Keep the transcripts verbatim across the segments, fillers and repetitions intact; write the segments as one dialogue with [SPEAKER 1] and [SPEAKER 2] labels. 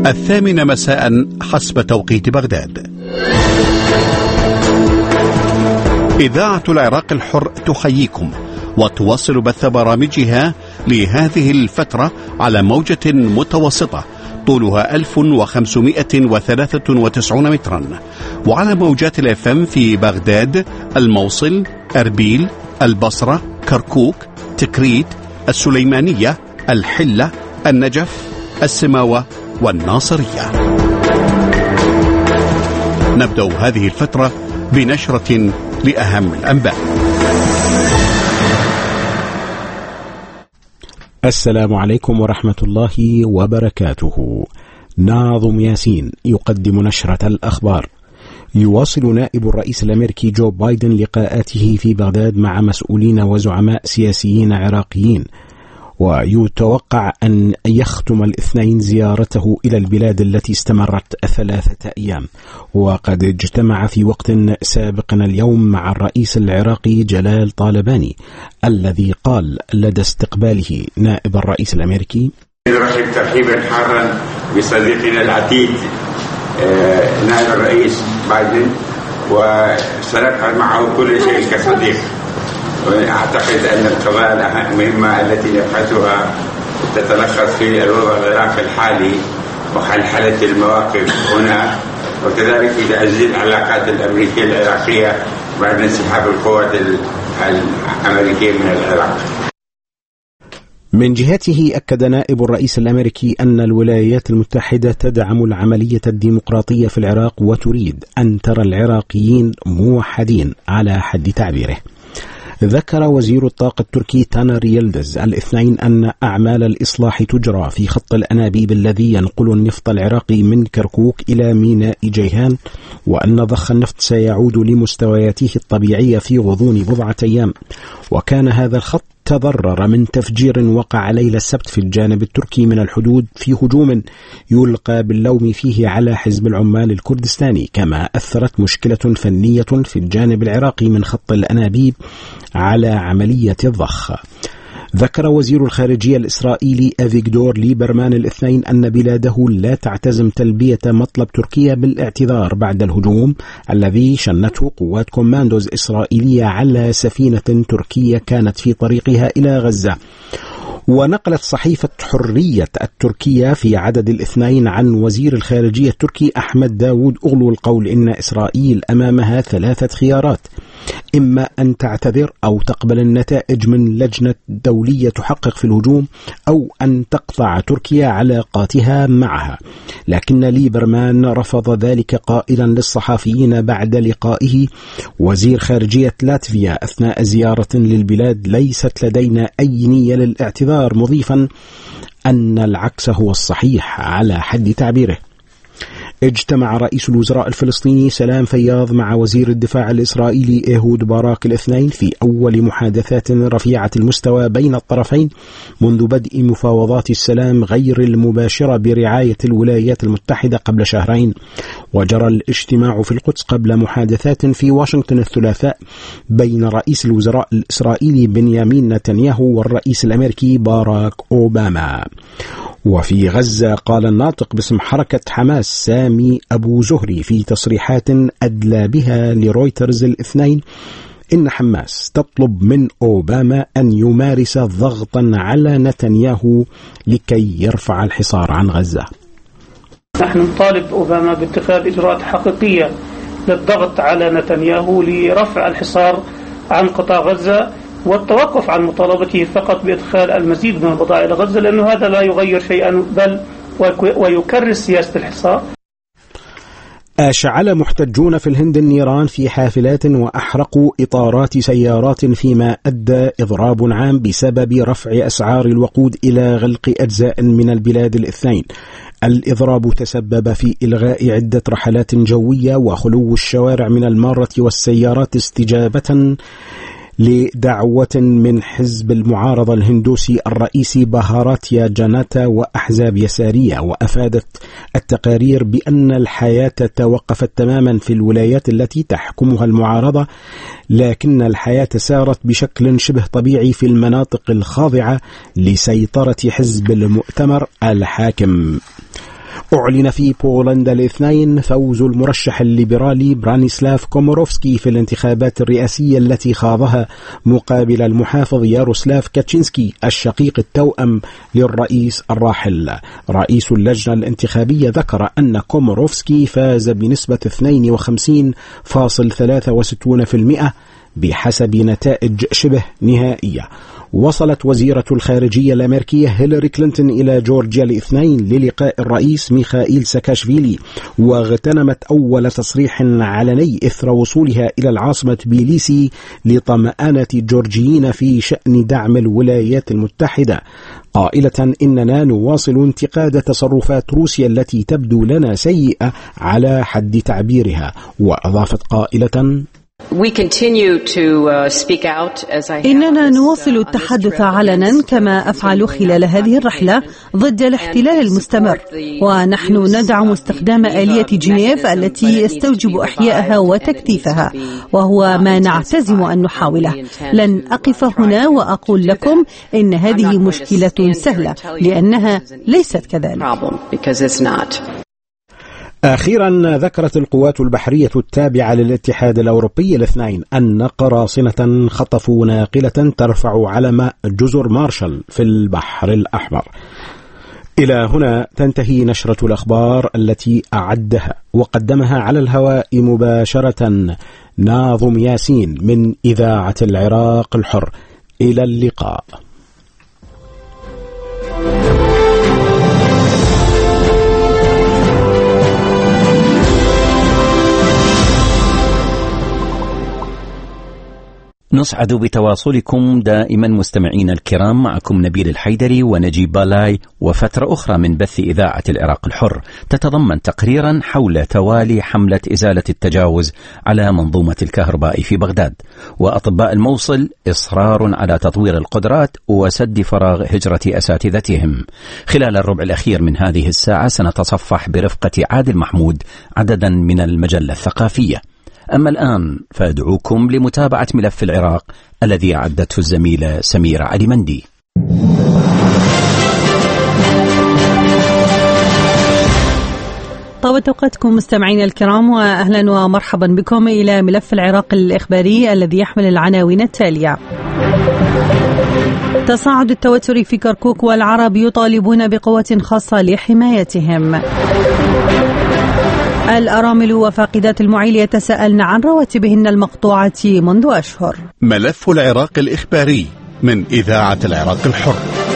[SPEAKER 1] الثامنة مساء حسب توقيت بغداد. إذاعة العراق الحر تحييكم وتواصل بث برامجها لهذه الفترة على موجة متوسطة طولها ألف وخمسمائة وثلاثة وتسعين مترا، وعلى موجات الاف ام في بغداد، الموصل، أربيل، البصرة، كركوك، تكريت، السليمانية، الحلة، النجف، السماوة والناصرية. نبدأ هذه الفترة بنشرة لأهم الأنباء.
[SPEAKER 2] السلام عليكم ورحمة الله وبركاته. ناظم ياسين يقدم نشرة الأخبار. يواصل نائب الرئيس الأمريكي جو بايدن لقاءاته في بغداد مع مسؤولين وزعماء سياسيين عراقيين، ويتوقع أن يختم الاثنين زيارته إلى البلاد التي استمرت ثلاثة أيام. وقد اجتمع في وقت سابق اليوم مع الرئيس العراقي جلال طالباني، الذي قال لدى استقباله نائب الرئيس الأمريكي:
[SPEAKER 3] نرحب ترحيبا حارا بصديقنا العتيد نائب الرئيس بايدن، وسنفعل معه كل شيء كصديق. وأعتقد أن القضايا المهمة التي نبحثها تتلخص في الوضع العراقي الحالي وحلحلة المواقف هنا، وكذلك في تعزيز العلاقات الأمريكية العراقية بعد انسحاب القوات الأمريكية من العراق.
[SPEAKER 2] من جهته أكد نائب الرئيس الأمريكي أن الولايات المتحدة تدعم العملية الديمقراطية في العراق وتريد أن ترى العراقيين موحدين على حد تعبيره. ذكر وزير الطاقة التركي تانر يلدز الاثنين أن أعمال الإصلاح تجرى في خط الأنابيب الذي ينقل النفط العراقي من كركوك إلى ميناء جيهان، وأن ضخ النفط سيعود لمستوياته الطبيعية في غضون بضعة أيام. وكان هذا الخط تضرر من تفجير وقع ليلة السبت في الجانب التركي من الحدود في هجوم يلقى باللوم فيه على حزب العمال الكردستاني، كما أثرت مشكلة فنية في الجانب العراقي من خط الأنابيب على عملية الضخ. ذكر وزير الخارجية الإسرائيلي أفيغدور ليبرمان الاثنين أن بلاده لا تعتزم تلبية مطلب تركيا بالاعتذار بعد الهجوم الذي شنته قوات كوماندوز إسرائيلية على سفينة تركية كانت في طريقها إلى غزة. ونقلت صحيفة حرية التركية في عدد الاثنين عن وزير الخارجية التركي أحمد داود أغلو القول إن إسرائيل أمامها ثلاثة خيارات: إما أن تعتذر أو تقبل النتائج من لجنة دولية تحقق في الهجوم، أو أن تقطع تركيا علاقاتها معها. لكن ليبرمان رفض ذلك قائلا للصحفيين بعد لقائه: وزير خارجية لاتفيا أثناء زيارة للبلاد ليست لدينا أي نية للاعتذار، مضيفا أن العكس هو الصحيح على حد تعبيره. اجتمع رئيس الوزراء الفلسطيني سلام فياض مع وزير الدفاع الإسرائيلي إيهود باراك الاثنين في أول محادثات رفيعة المستوى بين الطرفين منذ بدء مفاوضات السلام غير المباشرة برعاية الولايات المتحدة قبل شهرين. وجرى الاجتماع في القدس قبل محادثات في واشنطن الثلاثاء بين رئيس الوزراء الإسرائيلي بنيامين نتنياهو والرئيس الأمريكي باراك أوباما. وفي غزة قال الناطق باسم حركة حماس سامي أبو زهري في تصريحات أدلى بها لرويترز الاثنين إن حماس تطلب من أوباما أن يمارس ضغطا على نتنياهو لكي يرفع الحصار عن غزة.
[SPEAKER 4] نحن نطالب أوباما باتخاذ إجراءات حقيقية للضغط على نتنياهو لرفع الحصار عن قطاع غزة والتوقف عن مطالبته فقط بإدخال المزيد من البضائع إلى غزة، لأنه هذا لا يغير شيئا بل ويكرس سياسة الحصار.
[SPEAKER 2] أشعل محتجون في الهند النيران في حافلات وأحرقوا إطارات سيارات، فيما أدى إضراب عام بسبب رفع أسعار الوقود إلى غلق أجزاء من البلاد الاثنين. الإضراب تسبب في إلغاء عدة رحلات جوية وخلو الشوارع من المارة والسيارات استجابة لدعوة من حزب المعارضة الهندوسي الرئيسي بهاراتيا جاناتا وأحزاب يسارية. وأفادت التقارير بأن الحياة توقفت تماما في الولايات التي تحكمها المعارضة، لكن الحياة سارت بشكل شبه طبيعي في المناطق الخاضعة لسيطرة حزب المؤتمر الحاكم. أعلن في بولندا الاثنين فوز المرشح الليبرالي برانيسلاف كوموروفسكي في الانتخابات الرئاسية التي خاضها مقابل المحافظ ياروسلاف كاتشينسكي الشقيق التوأم للرئيس الراحل. رئيس اللجنة الانتخابية ذكر أن كوموروفسكي فاز بنسبة اثنين وخمسين فاصلة ثلاثة وستين بالمئة بحسب نتائج شبه نهائية. وصلت وزيرة الخارجية الأمريكية هيلاري كلينتون إلى جورجيا الاثنين للقاء الرئيس ميخائيل ساكاشفيلي، واغتنمت أول تصريح علني إثر وصولها إلى العاصمة تبيليسي لطمأنة الجورجيين في شأن دعم الولايات المتحدة، قائلة إننا نواصل انتقاد تصرفات روسيا التي تبدو لنا سيئة على حد تعبيرها. وأضافت قائلة:
[SPEAKER 5] إننا نواصل التحدث علنا كما أفعل خلال هذه الرحلة ضد الاحتلال المستمر، ونحن ندعم استخدام آلية جنيف التي يستوجب إحيائها وتكثيفها، وهو ما نعتزم أن نحاوله. لن أقف هنا وأقول لكم إن هذه مشكلة سهلة، لأنها ليست كذلك.
[SPEAKER 2] أخيرا ذكرت القوات البحرية التابعة للاتحاد الأوروبي الاثنين أن قراصنة خطفوا ناقلة ترفع علم جزر مارشال في البحر الأحمر. إلى هنا تنتهي نشرة الأخبار التي أعدها وقدمها على الهواء مباشرة ناظم ياسين من إذاعة العراق الحر. إلى اللقاء.
[SPEAKER 6] نسعد بتواصلكم دائما مستمعينا الكرام. معكم نبيل الحيدري ونجيب بالاي، وفترة أخرى من بث إذاعة العراق الحر تتضمن تقريرا حول توالي حملة إزالة التجاوز على منظومة الكهرباء في بغداد، وأطباء الموصل إصرار على تطوير القدرات وسد فراغ هجرة أساتذتهم. خلال الربع الأخير من هذه الساعة سنتصفح برفقة عادل محمود عددا من المجلة الثقافية. أما الآن فأدعوكم لمتابعة ملف العراق الذي أعدته الزميلة سميرة علي مندي.
[SPEAKER 5] طابت أوقاتكم مستمعين الكرام، وأهلا ومرحبا بكم إلى ملف العراق الإخباري الذي يحمل العناوين التالية: تصاعد التوتر في كركوك والعرب يطالبون بقوة خاصة لحمايتهم. الأرامل وفاقدات المعيل يتساءلن عن رواتبهن المقطوعة منذ أشهر.
[SPEAKER 1] ملف العراق الإخباري من إذاعة العراق الحر.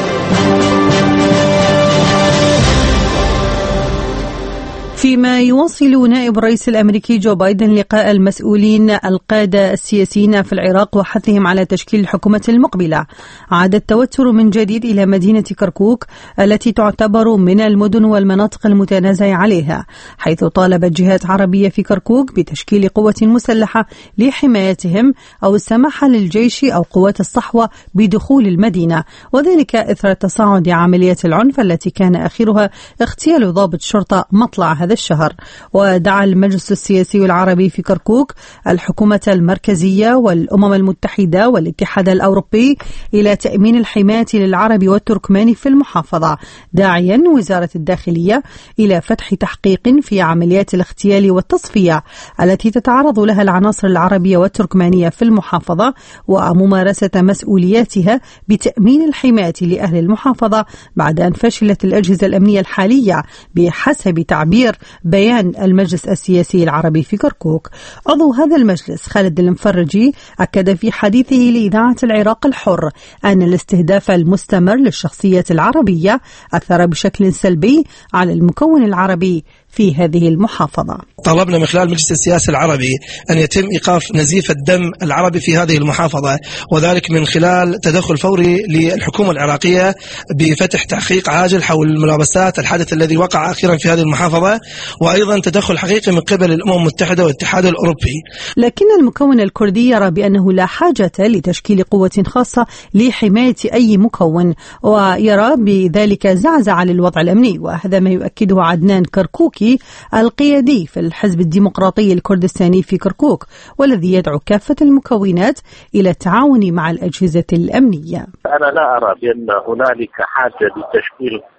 [SPEAKER 5] فيما يواصل نائب الرئيس الأمريكي جو بايدن لقاء المسؤولين القادة السياسيين في العراق وحثهم على تشكيل الحكومة المقبلة، عاد التوتر من جديد إلى مدينة كركوك التي تعتبر من المدن والمناطق المتنازع عليها، حيث طالبت جهات عربية في كركوك بتشكيل قوة مسلحة لحمايتهم أو السماح للجيش أو قوات الصحوة بدخول المدينة، وذلك إثر تصاعد عملية العنف التي كان آخرها اغتيال ضابط شرطة مطلع هذا الشهر. ودعا المجلس السياسي العربي في كركوك الحكومة المركزية والأمم المتحدة والاتحاد الأوروبي إلى تأمين الحماية للعرب والتركمان في المحافظة، داعيا وزارة الداخلية إلى فتح تحقيق في عمليات الاغتيال والتصفية التي تتعرض لها العناصر العربية والتركمانية في المحافظة، وممارسة مسؤولياتها بتأمين الحماية لأهل المحافظة بعد أن فشلت الأجهزة الأمنية الحالية بحسب تعبير بيان المجلس السياسي العربي في كركوك. عضو هذا المجلس خالد المفرجي أكد في حديثه لإذاعة العراق الحر أن الاستهداف المستمر للشخصية العربية أثر بشكل سلبي على المكون العربي في هذه المحافظة.
[SPEAKER 7] طلبنا من خلال المجلس السياسي العربي أن يتم إيقاف نزيف الدم العربي في هذه المحافظة، وذلك من خلال تدخل فوري للحكومة العراقية بفتح تحقيق عاجل حول الملابسات الحدث الذي وقع أخيرا في هذه المحافظة، وأيضا تدخل حقيقي من قبل الأمم المتحدة والاتحاد الأوروبي.
[SPEAKER 5] لكن المكون الكردي يرى بأنه لا حاجة لتشكيل قوة خاصة لحماية أي مكون، ويرى بذلك زعزعة للوضع الأمني، وهذا ما يؤكده عدنان كركوكي القيادي في الحزب الديمقراطي الكردستاني في كركوك، والذي يدعو كافة المكونات إلى التعاون مع الأجهزة الأمنية.
[SPEAKER 8] أنا لا أرى بأن هنالك حاجة لتشكيل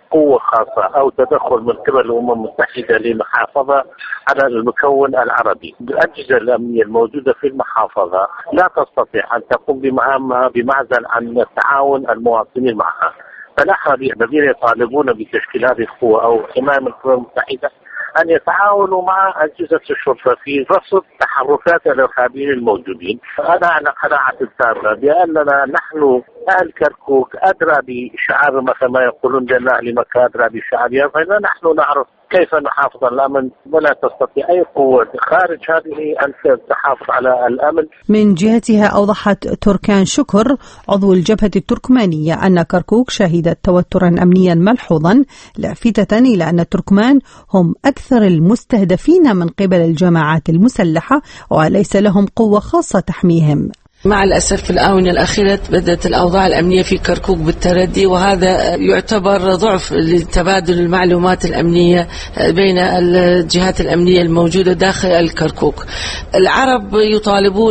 [SPEAKER 8] قوة خاصة أو تدخل من قبل الأمم المتحدة للمحافظة على المكون العربي. الأجهزة الأمنية الموجودة في المحافظة لا تستطيع أن تقوم بمهامها بمعزل عن تعاون المواطنين معها، فنحن الذين يطالبون بتشكيل هذه القوة أو حماية من الأمم المتحدة أن يتعاونوا مع أجهزة الشرطة في رصد تحركات الإرهابيين الموجودين. أنا على قناعة تامة بأننا نحن أهل كركوك أدرى بشعار مثل ما يقولون بأن أهل مكة أدرى بشعارها، فإننا نحن نعرف كيف نحافظ على الأمن، ولا تستطيع أي قوة خارج هذه أن تحافظ على الأمن.
[SPEAKER 5] من جهتها أوضحت تركان شكر عضو الجبهة التركمانية أن كركوك شهدت توترا أمنيا ملحوظا، لافتة إلى أن التركمان هم أكثر المستهدفين من قبل الجماعات المسلحة وليس لهم قوة خاصة تحميهم.
[SPEAKER 9] مع الأسف في الآونة الأخيرة بدأت الأوضاع الأمنية في كركوك بالتردي، وهذا يعتبر ضعف لتبادل المعلومات الأمنية بين الجهات الأمنية الموجودة داخل الكركوك. العرب يطالبون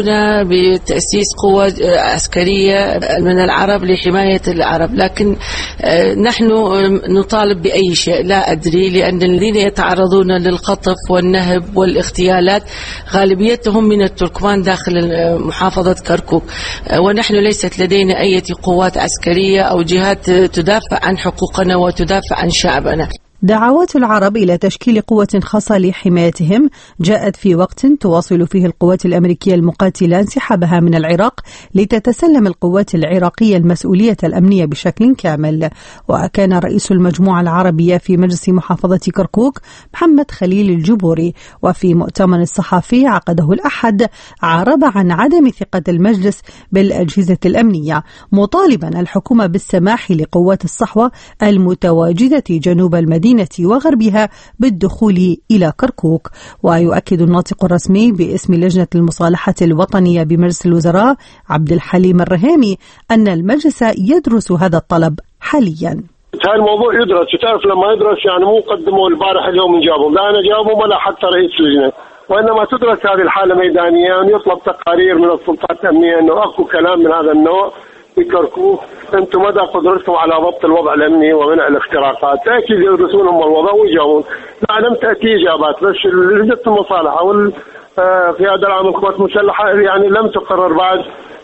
[SPEAKER 9] بتأسيس قوة عسكرية من العرب لحماية العرب، لكن نحن نطالب بأي شيء لا أدري، لأن الذين يتعرضون للخطف والنهب والاغتيالات غالبيتهم من التركمان داخل محافظة كركوك، ونحن ليست لدينا أي قوات عسكرية أو جهات تدافع عن حقوقنا وتدافع عن شعبنا.
[SPEAKER 5] دعوات العرب إلى تشكيل قوة خاصة لحمايتهم جاءت في وقت تواصل فيه القوات الأمريكية المقاتلة انسحابها من العراق لتتسلم القوات العراقية المسؤولية الأمنية بشكل كامل. وكان رئيس المجموعة العربية في مجلس محافظة كركوك محمد خليل الجبوري، وفي مؤتمر صحفي عقده الأحد عرب عن عدم ثقة المجلس بالأجهزة الأمنية، مطالبا الحكومة بالسماح لقوات الصحوة المتواجدة جنوب المدينة وغربها بالدخول إلى كركوك. ويؤكد الناطق الرسمي باسم لجنة المصالحة الوطنية بمجلس الوزراء عبد الحليم الرهامي أن المجلس يدرس هذا الطلب حاليا.
[SPEAKER 10] هذا الموضوع يدرس، تعرف لما يدرس يعني مو قدموا البارح اليوم نجاوبهم، لا أنا جاوبهم ولا حتى رئيس اللجنة، وإنما تدرس هذه الحالة ميدانية ويطلب تقارير من السلطات الأمنية أنه أكو كلام من هذا النوع في كركوك، أنتم مدى قدرتكم على ضبط الوضع الأمني ومنع الاختراقات. أكيد يدرسون هم الوضع ويجاوبون. لا لم تأتي إجابات، بس لجنة المصالحة والقيادة العامة للقوات المسلحة يعني لم تقرر بعد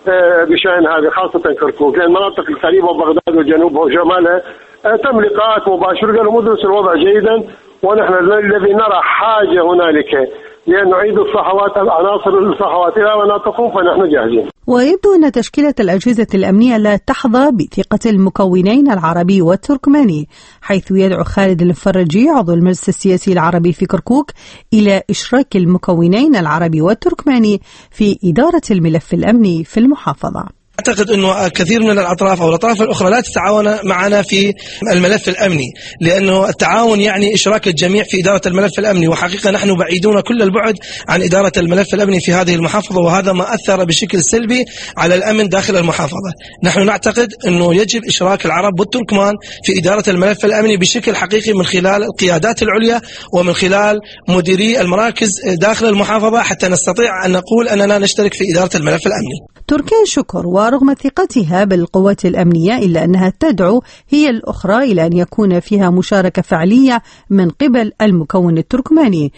[SPEAKER 10] بشأن هذه، خاصة كركوك، لأن المناطق القريبة بغداد وجنوبها وشمالها تم لقاءات مباشرة، قالوا مدرس الوضع جيدا، ونحن الذي نرى حاجة هنالك لأن نعيد الصحوات عناصر الصحوات إلى مناطقهم فنحن جاهزين.
[SPEAKER 5] ويبدو أن تشكيلة الأجهزة الأمنية لا تحظى بثقة المكونين العربي والتركماني، حيث يدعو خالد المفرجي عضو المجلس السياسي العربي في كركوك إلى إشراك المكونين العربي والتركماني في إدارة الملف الأمني في المحافظة.
[SPEAKER 7] أعتقد أنه كثير من الأطراف أو الأطراف الأخرى لا تتعاون معنا في الملف الأمني، لأنه التعاون يعني إشراك الجميع في إدارة الملف الأمني، وحقيقة نحن بعيدون كل البعد عن إدارة الملف الأمني في هذه المحافظة، وهذا ما أثر بشكل سلبي على الأمن داخل المحافظة. نحن نعتقد أنه يجب إشراك العرب والتركمان في إدارة الملف الأمني بشكل حقيقي من خلال القيادات العليا ومن خلال مديري المراكز داخل المحافظة، حتى نستطيع أن نقول أننا نشترك في إدارة الملف الأمني.
[SPEAKER 5] تركان شكر ورغم ثقتها بالقوات الأمنية إلا أنها تدعو هي الأخرى إلى أن يكون فيها مشاركة فعلية من قبل المكون التركماني.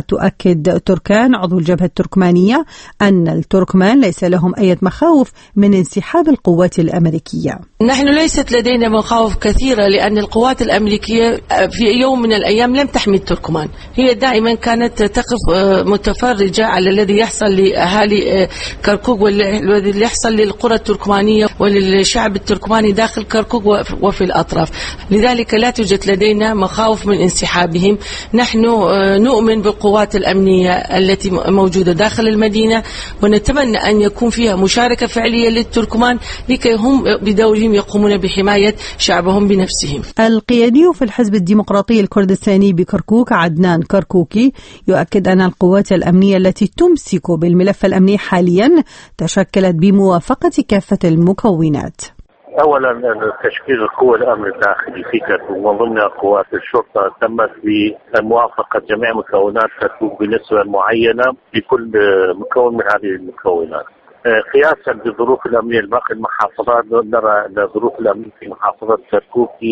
[SPEAKER 5] وتؤكد تركان عضو الجبهة التركمانية أن التركمان ليس لهم أي مخاوف من انسحاب القوات الأمريكية.
[SPEAKER 9] نحن ليست لدينا مخاوف كثيرة، لأن القوات الأمريكية في يوم من الأيام لم تحمي التركمان، هي دائما كانت تقف متفرجة على الذي يحصل لأهالي كركوك والذي يحصل للقرى التركمانية وللشعب التركماني داخل كركوك وفي الأطراف، لذلك لا توجد لدينا مخاوف من انسحابهم. نحن نؤمن بالقوات الأمنية التي موجودة داخل المدينة، ونتمنى أن يكون فيها مشاركة فعلية للتركمان لكي هم بدورهم يقومون بحماية شعبهم بنفسهم.
[SPEAKER 5] القيادي في الحزب الديمقراطي الكردستاني بكركوك عدنان كركوكي يؤكد أن القوات الأمنية التي تمسك بالملف الأمني حاليا تشكلت بموافقة كافة المكونات.
[SPEAKER 8] أولا تشكيل القوى الأمن الداخلي في كركوك ومن ضمنها قوات الشرطة تمت بموافقة جميع مكونات كركوك بنسبة معينة لكل مكون من هذه المكونات. قياسا بالظروف الأمنية لباقي المحافظات، نرى أن الظروف الأمنية في محافظة كركوك هي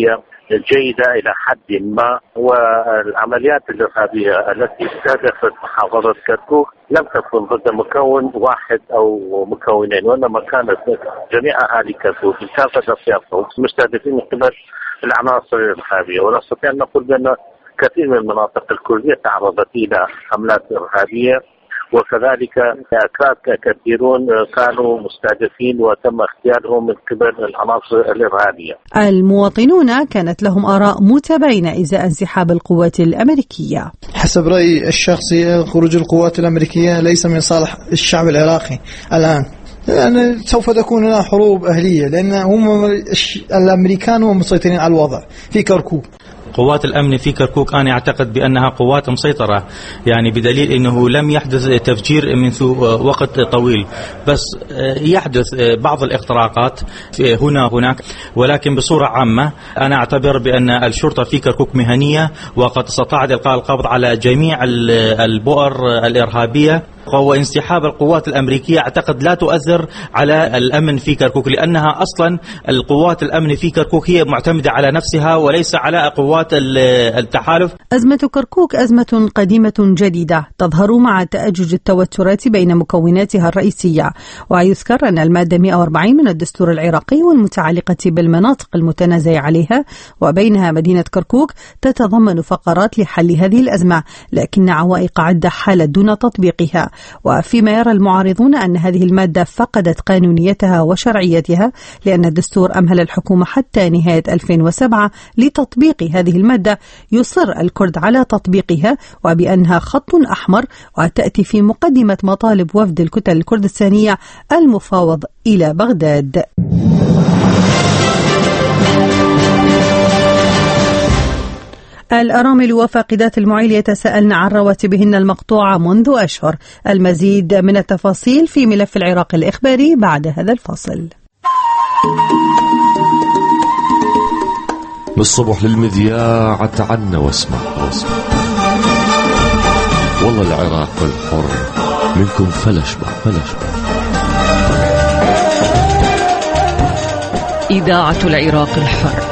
[SPEAKER 8] جيدة إلى حد ما. والعمليات الإرهابية التي استهدفت محافظة كركوك لم تكن ضد مكون واحد أو مكونين، وإنما كانت جميع أهالي كركوك بكافة أطيافهم مستهدفين من قبل العناصر الإرهابية. ونستطيع أن نقول بأن كثير من المناطق الكردية تعرضت إلى حملات إرهابية، وكذلك أكراد كثيرون كانوا مستهدفين وتم اغتيالهم من قبل العناصر الإرهابية.
[SPEAKER 5] المواطنون كانت لهم آراء متباينة إزاء انسحاب القوات الأمريكية.
[SPEAKER 11] حسب رأيي الشخصي خروج القوات الأمريكية ليس من صالح الشعب العراقي الآن، يعني سوف تكون هنا حروب أهلية، لأن هم الأمريكان هم مسيطرين على الوضع في كركوك.
[SPEAKER 12] قوات الأمن في كركوك أنا أعتقد بأنها قوات مسيطرة، يعني بدليل أنه لم يحدث تفجير منذ وقت طويل، بس يحدث بعض الاختراقات هنا هناك، ولكن بصورة عامة أنا أعتبر بأن الشرطة في كركوك مهنية، وقد استطاعت إلقاء القبض على جميع البؤر الإرهابية. وانسحاب القوات الأمريكية أعتقد لا تؤثر على الأمن في كركوك، لأنها أصلا القوات الأمن في كركوك هي معتمدة على نفسها وليس على قوات التحالف.
[SPEAKER 5] أزمة كركوك أزمة قديمة جديدة تظهر مع تأجج التوترات بين مكوناتها الرئيسية. ويذكر أن المادة مئة وأربعين من الدستور العراقي والمتعلقة بالمناطق المتنازع عليها وبينها مدينة كركوك تتضمن فقرات لحل هذه الأزمة، لكن عوائق عدة حالت دون تطبيقها. وفيما يرى المعارضون أن هذه المادة فقدت قانونيتها وشرعيتها، لأن الدستور أمهل الحكومة حتى نهاية ألفين وسبعة لتطبيق هذه المادة، يصر الكرد على تطبيقها وبأنها خط أحمر، وتأتي في مقدمة مطالب وفد الكتل الكردستانية المفاوض إلى بغداد. الأرامل وفاقدات المعيل يتساءلن عن رواتبهن المقطوعة منذ أشهر. المزيد من التفاصيل في ملف العراق الإخباري بعد هذا الفصل.
[SPEAKER 13] بالصبح للمذياع تعنا واسمع واسمع والله العراق الحر منكم فلشبع فلشبع.
[SPEAKER 14] إذاعة العراق الحر.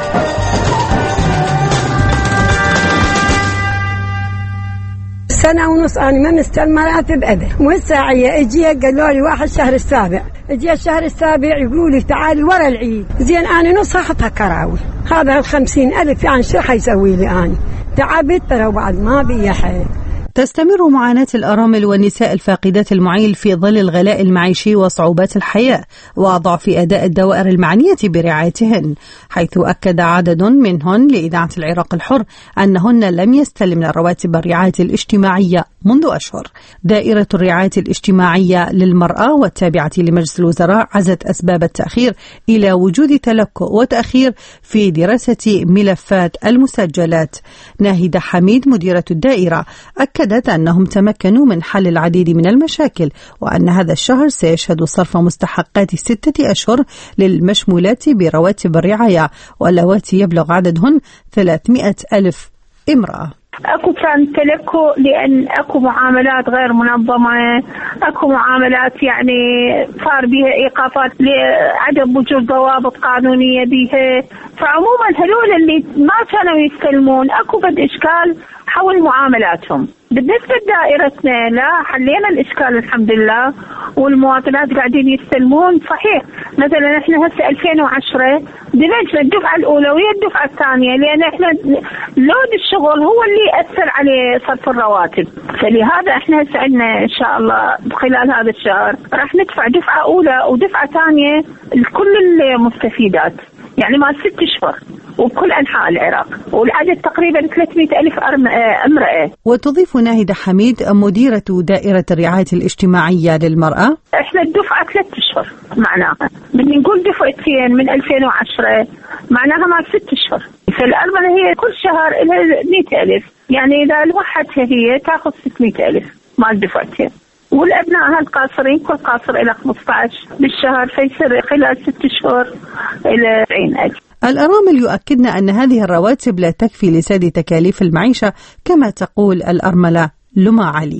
[SPEAKER 15] سنة ونص أنا ما مستلمة راتب أبد، والساعية اجي قالوا لي واحد شهر السابع، اجي الشهر السابع يقولوا لي تعالي ورا العيد، زين أنا نص أخذها كراوي، هذا الخمسين ألف يعني شو حيسوي لي أنا؟ تعبت ترى بعد ما بي حيل.
[SPEAKER 5] تستمر معاناة الأرامل والنساء الفاقدات المعيل في ظل الغلاء المعيشي وصعوبات الحياة وضعف أداء الدوائر المعنية برعايتهن، حيث أكد عدد منهن لإذاعة العراق الحر أنهن لم يستلمن رواتب الرعاية الاجتماعية منذ أشهر. دائرة الرعاية الاجتماعية للمرأة والتابعة لمجلس الوزراء عزت أسباب التأخير إلى وجود تلكؤ وتأخير في دراسة ملفات المسجلات. ناهدة حميد مديرة الدائرة أكد أنهم تمكنوا من حل العديد من المشاكل، وأن هذا الشهر سيشهد صرف مستحقات ستة أشهر للمشمولات برواتب الرعاية، واللواتي يبلغ عددهن ثلاثمئة ألف امرأة.
[SPEAKER 16] اكو كان تلكؤ لان اكو معاملات غير منظمه، اكو معاملات يعني صار بها ايقافات لعدم وجود ضوابط قانونيه بها، فعموما هذول اللي ما كانوا يستلمون اكو بد اشكال حول معاملاتهم. بالنسبه لدائرتنا لا حلينا الاشكال الحمد لله، والمواطنات قاعدين يستلمون صحيح. مثلا احنا هسه ألفين وعشرة دمجنا الدفعه الاولى وهي الدفعه الثانيه، لان احنا لود الشغل هو اللي ياثر على صرف الرواتب، فلهذا احنا هسه عندنا ان شاء الله خلال هذا الشهر راح ندفع دفعه اولى ودفعه ثانيه لكل المستفيدات، يعني ما ست اشهر وبكل أنحاء العراق، والعدد تقريبا ثلاثمئة ألف امرأة.
[SPEAKER 5] وتضيف ناهدة حميد مديرة دائرة الرعاية الاجتماعية للمرأة:
[SPEAKER 16] احنا الدفعة ثلاث اشهر معناها، بدي نقول دفعتين من ألفين وعشرة معناها ما ست اشهر، فالأرملة هي كل شهر لها مئة ألف، يعني إذا الوحدتها هي تأخذ ستمئة ألف مع الدفعتين، والأبناء هالقاصرين كل قاصر إلى خمسة عشر بالشهر، فيصير خلال ست شهور إلى سبعين ألف.
[SPEAKER 5] الأرامل يؤكدن أن هذه الرواتب لا تكفي لسد تكاليف المعيشة، كما تقول الأرملة لما علي.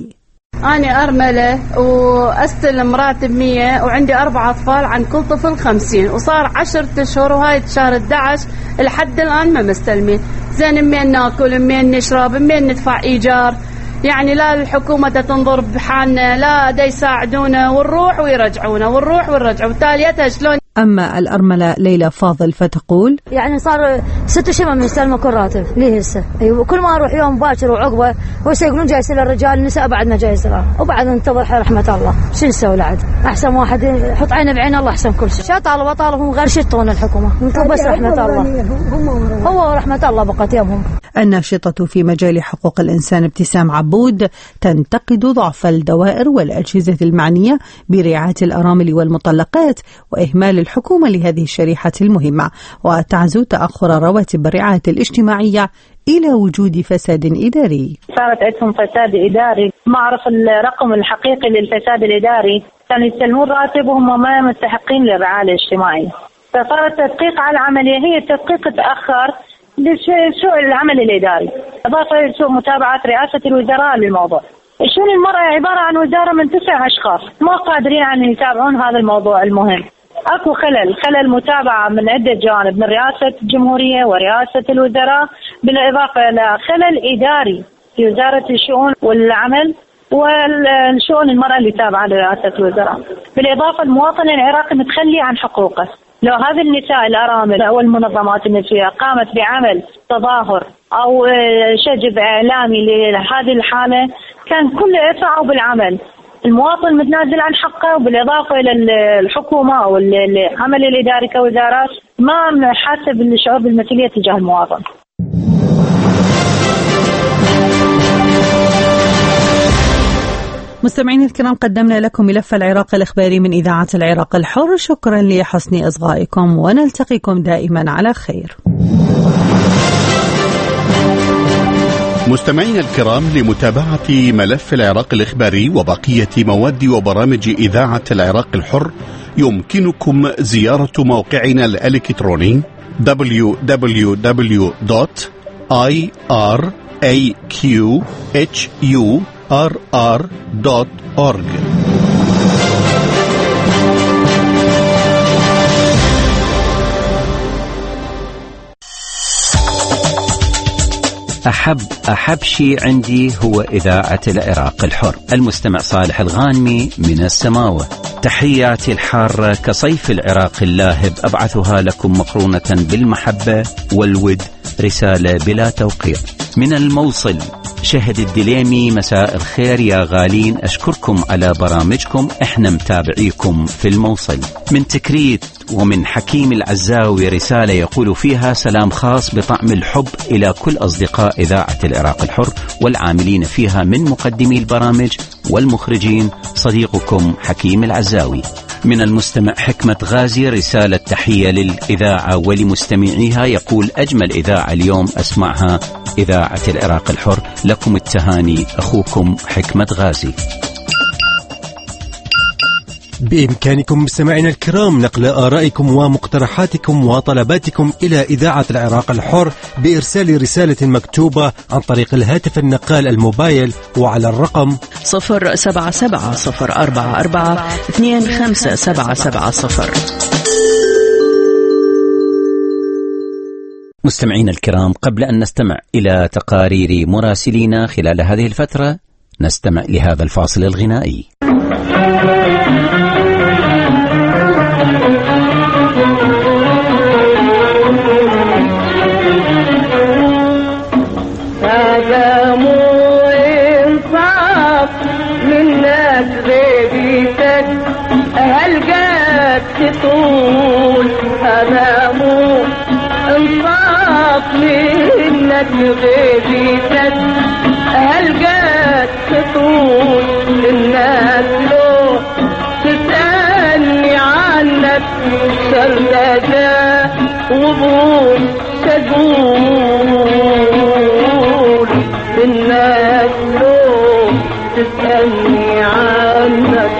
[SPEAKER 17] أنا أرملة وأستلم راتب مية وعندي أربع أطفال، عن كل طفل خمسين، وصار عشرة أشهر وهاي شهر أحد عشر لحد الآن ما مستلمين. زين منين ناكل، منين نشرب، منين ندفع إيجار؟ يعني لا الحكومة تنظر بحالنا، لا دا يساعدونا، ونروح ويرجعونا ونروح ويرجعوا، تاليتها شلون؟
[SPEAKER 5] أما الأرملة ليلى فاضل فتقول:
[SPEAKER 18] يعني صار ست شهور من مستلمة كل راتب ليه هسه. أيوة كل ما أروح يوم باكر وعقبة هو يقولون جايز للرجال، النساء بعد ما جايز لها، وبعد ننتظر رحمة الله. شو نسوي لعد؟ أحسن واحد يحط عينه بعين الله أحسن كل شيء. شا طالبوا طالبهم غير شتون الحكومة، نطلب بس رحمة الله. هو رحمة الله بقت يومهم.
[SPEAKER 5] الناشطة في مجال حقوق الإنسان ابتسام عبود تنتقد ضعف الدوائر والأجهزة المعنية برعاية الأرامل والمطلقات وإهمال الحكومة لهذه الشريحة المهمة، وتعزو تأخر رواتب الرعاية الاجتماعية إلى وجود فساد إداري.
[SPEAKER 19] صارت عندهم فساد إداري، ما أعرف الرقم الحقيقي للفساد الإداري، كانوا يستلمون راتب وهم ما مستحقين للرعاية الاجتماعية، فصار التدقيق على العملية، هي التدقيق تأخر لسوء العمل الإداري، إضافة لسوء متابعة رئاسة الوزراء للموضوع. شؤون المرأة عبارة عن وزارة من تسع أشخاص ما قادرين أن يتابعون هذا الموضوع المهم. أكو خلل خلل متابعة من عدة جوانب، من رئاسة الجمهورية ورئاسة الوزراء، بالإضافة إلى خلل إداري في وزارة الشؤون والعمل والشؤون المرأة اللي تابعة لرئاسة الوزراء. بالإضافة المواطن العراقي متخلي عن حقوقه. لو هذه النساء الأرامل أو المنظمات النسوية قامت بعمل تظاهر أو شجب إعلامي لهذه الحالة كان كل يسعوا بالعمل. المواطن متنازل عن حقه، وبالإضافة إلى الحكومة أو العمل الإداري كوزارات ما حاسب الشعور بالمسؤولية تجاه المواطن.
[SPEAKER 5] مستمعين الكرام، قدمنا لكم ملف العراق الإخباري من إذاعة العراق الحر. شكرا لحسن إصغائكم، ونلتقيكم دائما على خير.
[SPEAKER 1] مستمعين الكرام، لمتابعة ملف العراق الإخباري وبقية مواد وبرامج إذاعة العراق الحر يمكنكم زيارة موقعنا الإلكتروني دبليو دبليو دبليو دوت آي آر إيه كيو إتش يو آر آر دوت أورج.
[SPEAKER 6] أحب أحب شيء عندي هو إذاعة العراق الحر. المستمع صالح الغانمي من السماوة. تحياتي الحارة كصيف العراق اللاهب أبعثها لكم مقرونة بالمحبة والود، رسالة بلا توقيع. من الموصل شهد الدليمي، مساء الخير يا غالين، أشكركم على برامجكم، إحنا متابعيكم في الموصل. من تكريت ومن حكيم العزاوي رسالة يقول فيها: سلام خاص بطعم الحب إلى كل أصدقاء إذاعة العراق الحر والعاملين فيها من مقدمي البرامج والمخرجين، صديقكم حكيم العزاوي. من المستمع حكمة غازي رسالة تحية للإذاعة ولمستمعيها، يقول: أجمل إذاعة اليوم أسمعها إذاعة العراق الحر، لكم التهاني، أخوكم حكمة غازي.
[SPEAKER 20] بإمكانكم مستمعينا الكرام نقل آرائكم ومقترحاتكم وطلباتكم إلى إذاعة العراق الحر بإرسال رسالة مكتوبة عن طريق الهاتف النقال الموبايل وعلى الرقم
[SPEAKER 14] صفر سبعة سبعة صفر أربعة أربعة اثنين خمسة سبعة سبعة صفر.
[SPEAKER 6] مستمعين الكرام، قبل أن نستمع إلى تقارير مراسلينا خلال هذه الفترة، نستمع لهذا الفاصل الغنائي.
[SPEAKER 21] هذا مو إنصاف منك غيبتك هلقات تطول، هذا مو إنصاف منك غيبتك هلقات تطول، الناس لو تسألني عنك سردة وضوء تقول، الناس لو تسألني عنك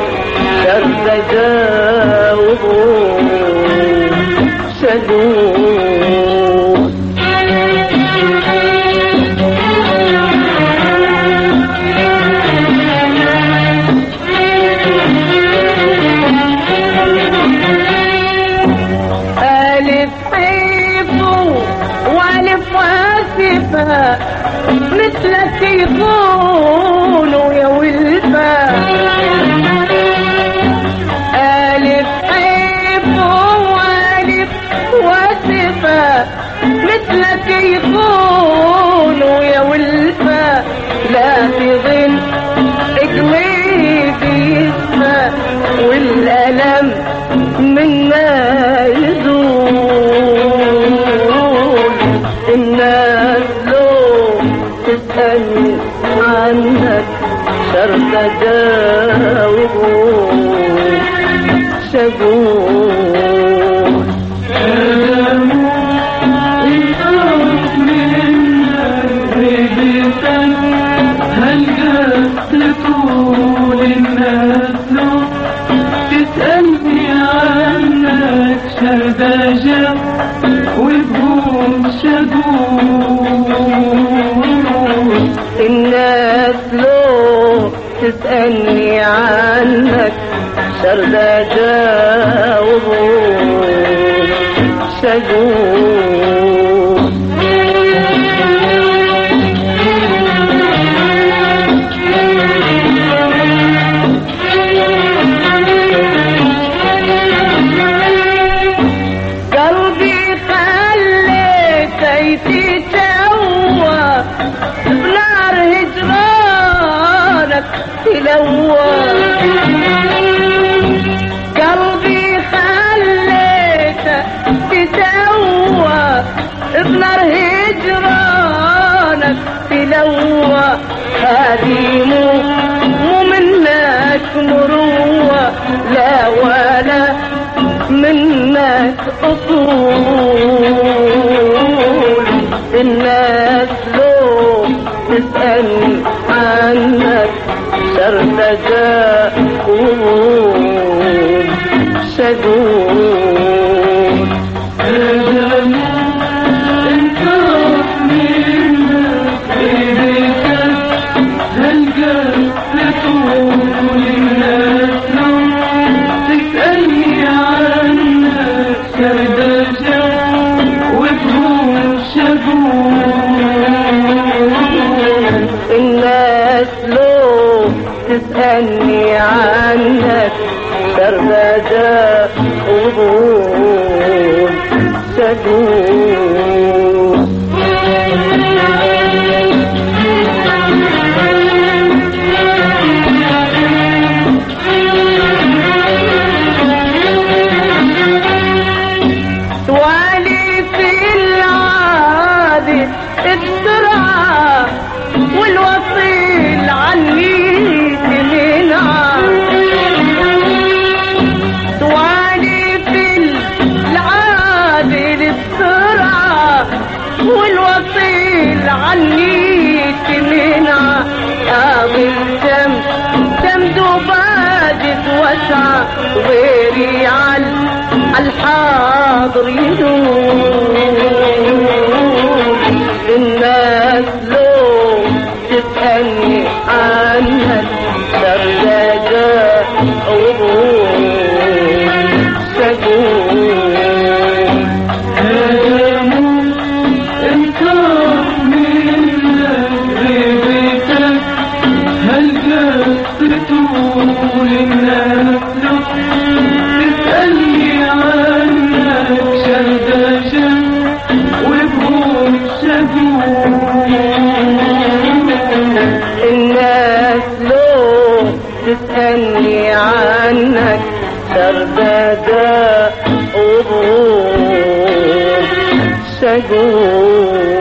[SPEAKER 21] سردة وضوء تقول. مثلك يكونوا يا ولفة ألف حب وألف وصفة مثلك يكونوا يا ولفة لا تظن قلبي يسمى والألم منا يزول الناس لو تسألني عنك شرط أجاوبون شقول هل تقول الناس لو تسألني عنك شرداجة وبهم شقول الناس لو تسألني عنك شرداجة وبهم شقول قلبي خليته تتوى بنار هجرانك تلوى هذه مو مو منك مروة لا ولا منك أصول الناس لو تسألني عنك شردجة قول شقول انت منك إليك هل قلت طول الناس لو تسألني عنك شردجة وبهم شقول الناس لو تسألني عنك سربجة قبول شقول توالي في العادة السرعة والوصيل عني والوصيل عني تمنع قاضي الدم دم دباجة وسعة غيري على الحاضر يدوم الناس لو تسألني عنك درجة قبول شقول طول الناس لو تسألني عنك شرداجة وبهم شقول الناس لو تسألني عنك شرداجة وبهم شقول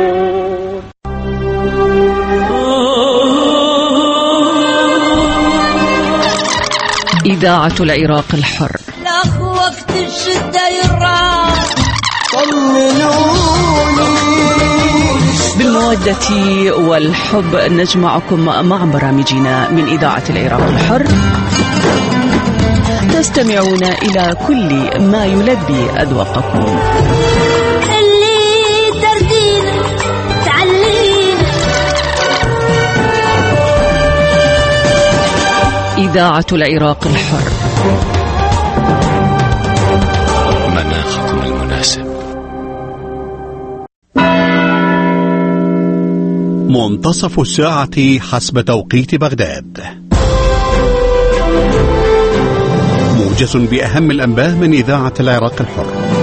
[SPEAKER 14] إذاعة العراق الحر.
[SPEAKER 21] لك وقت الشدة يراح طمنوني.
[SPEAKER 14] بالمودة والحب نجمعكم مع برامجنا من إذاعة العراق الحر. تستمعون إلى كل ما يلبي أذواقكم.
[SPEAKER 21] اللي تردين تعلين.
[SPEAKER 14] إذاعة العراق الحر.
[SPEAKER 13] مناخكم المناسب.
[SPEAKER 1] منتصف الساعة حسب توقيت بغداد. موجز بأهم الأنباء من إذاعة العراق الحر.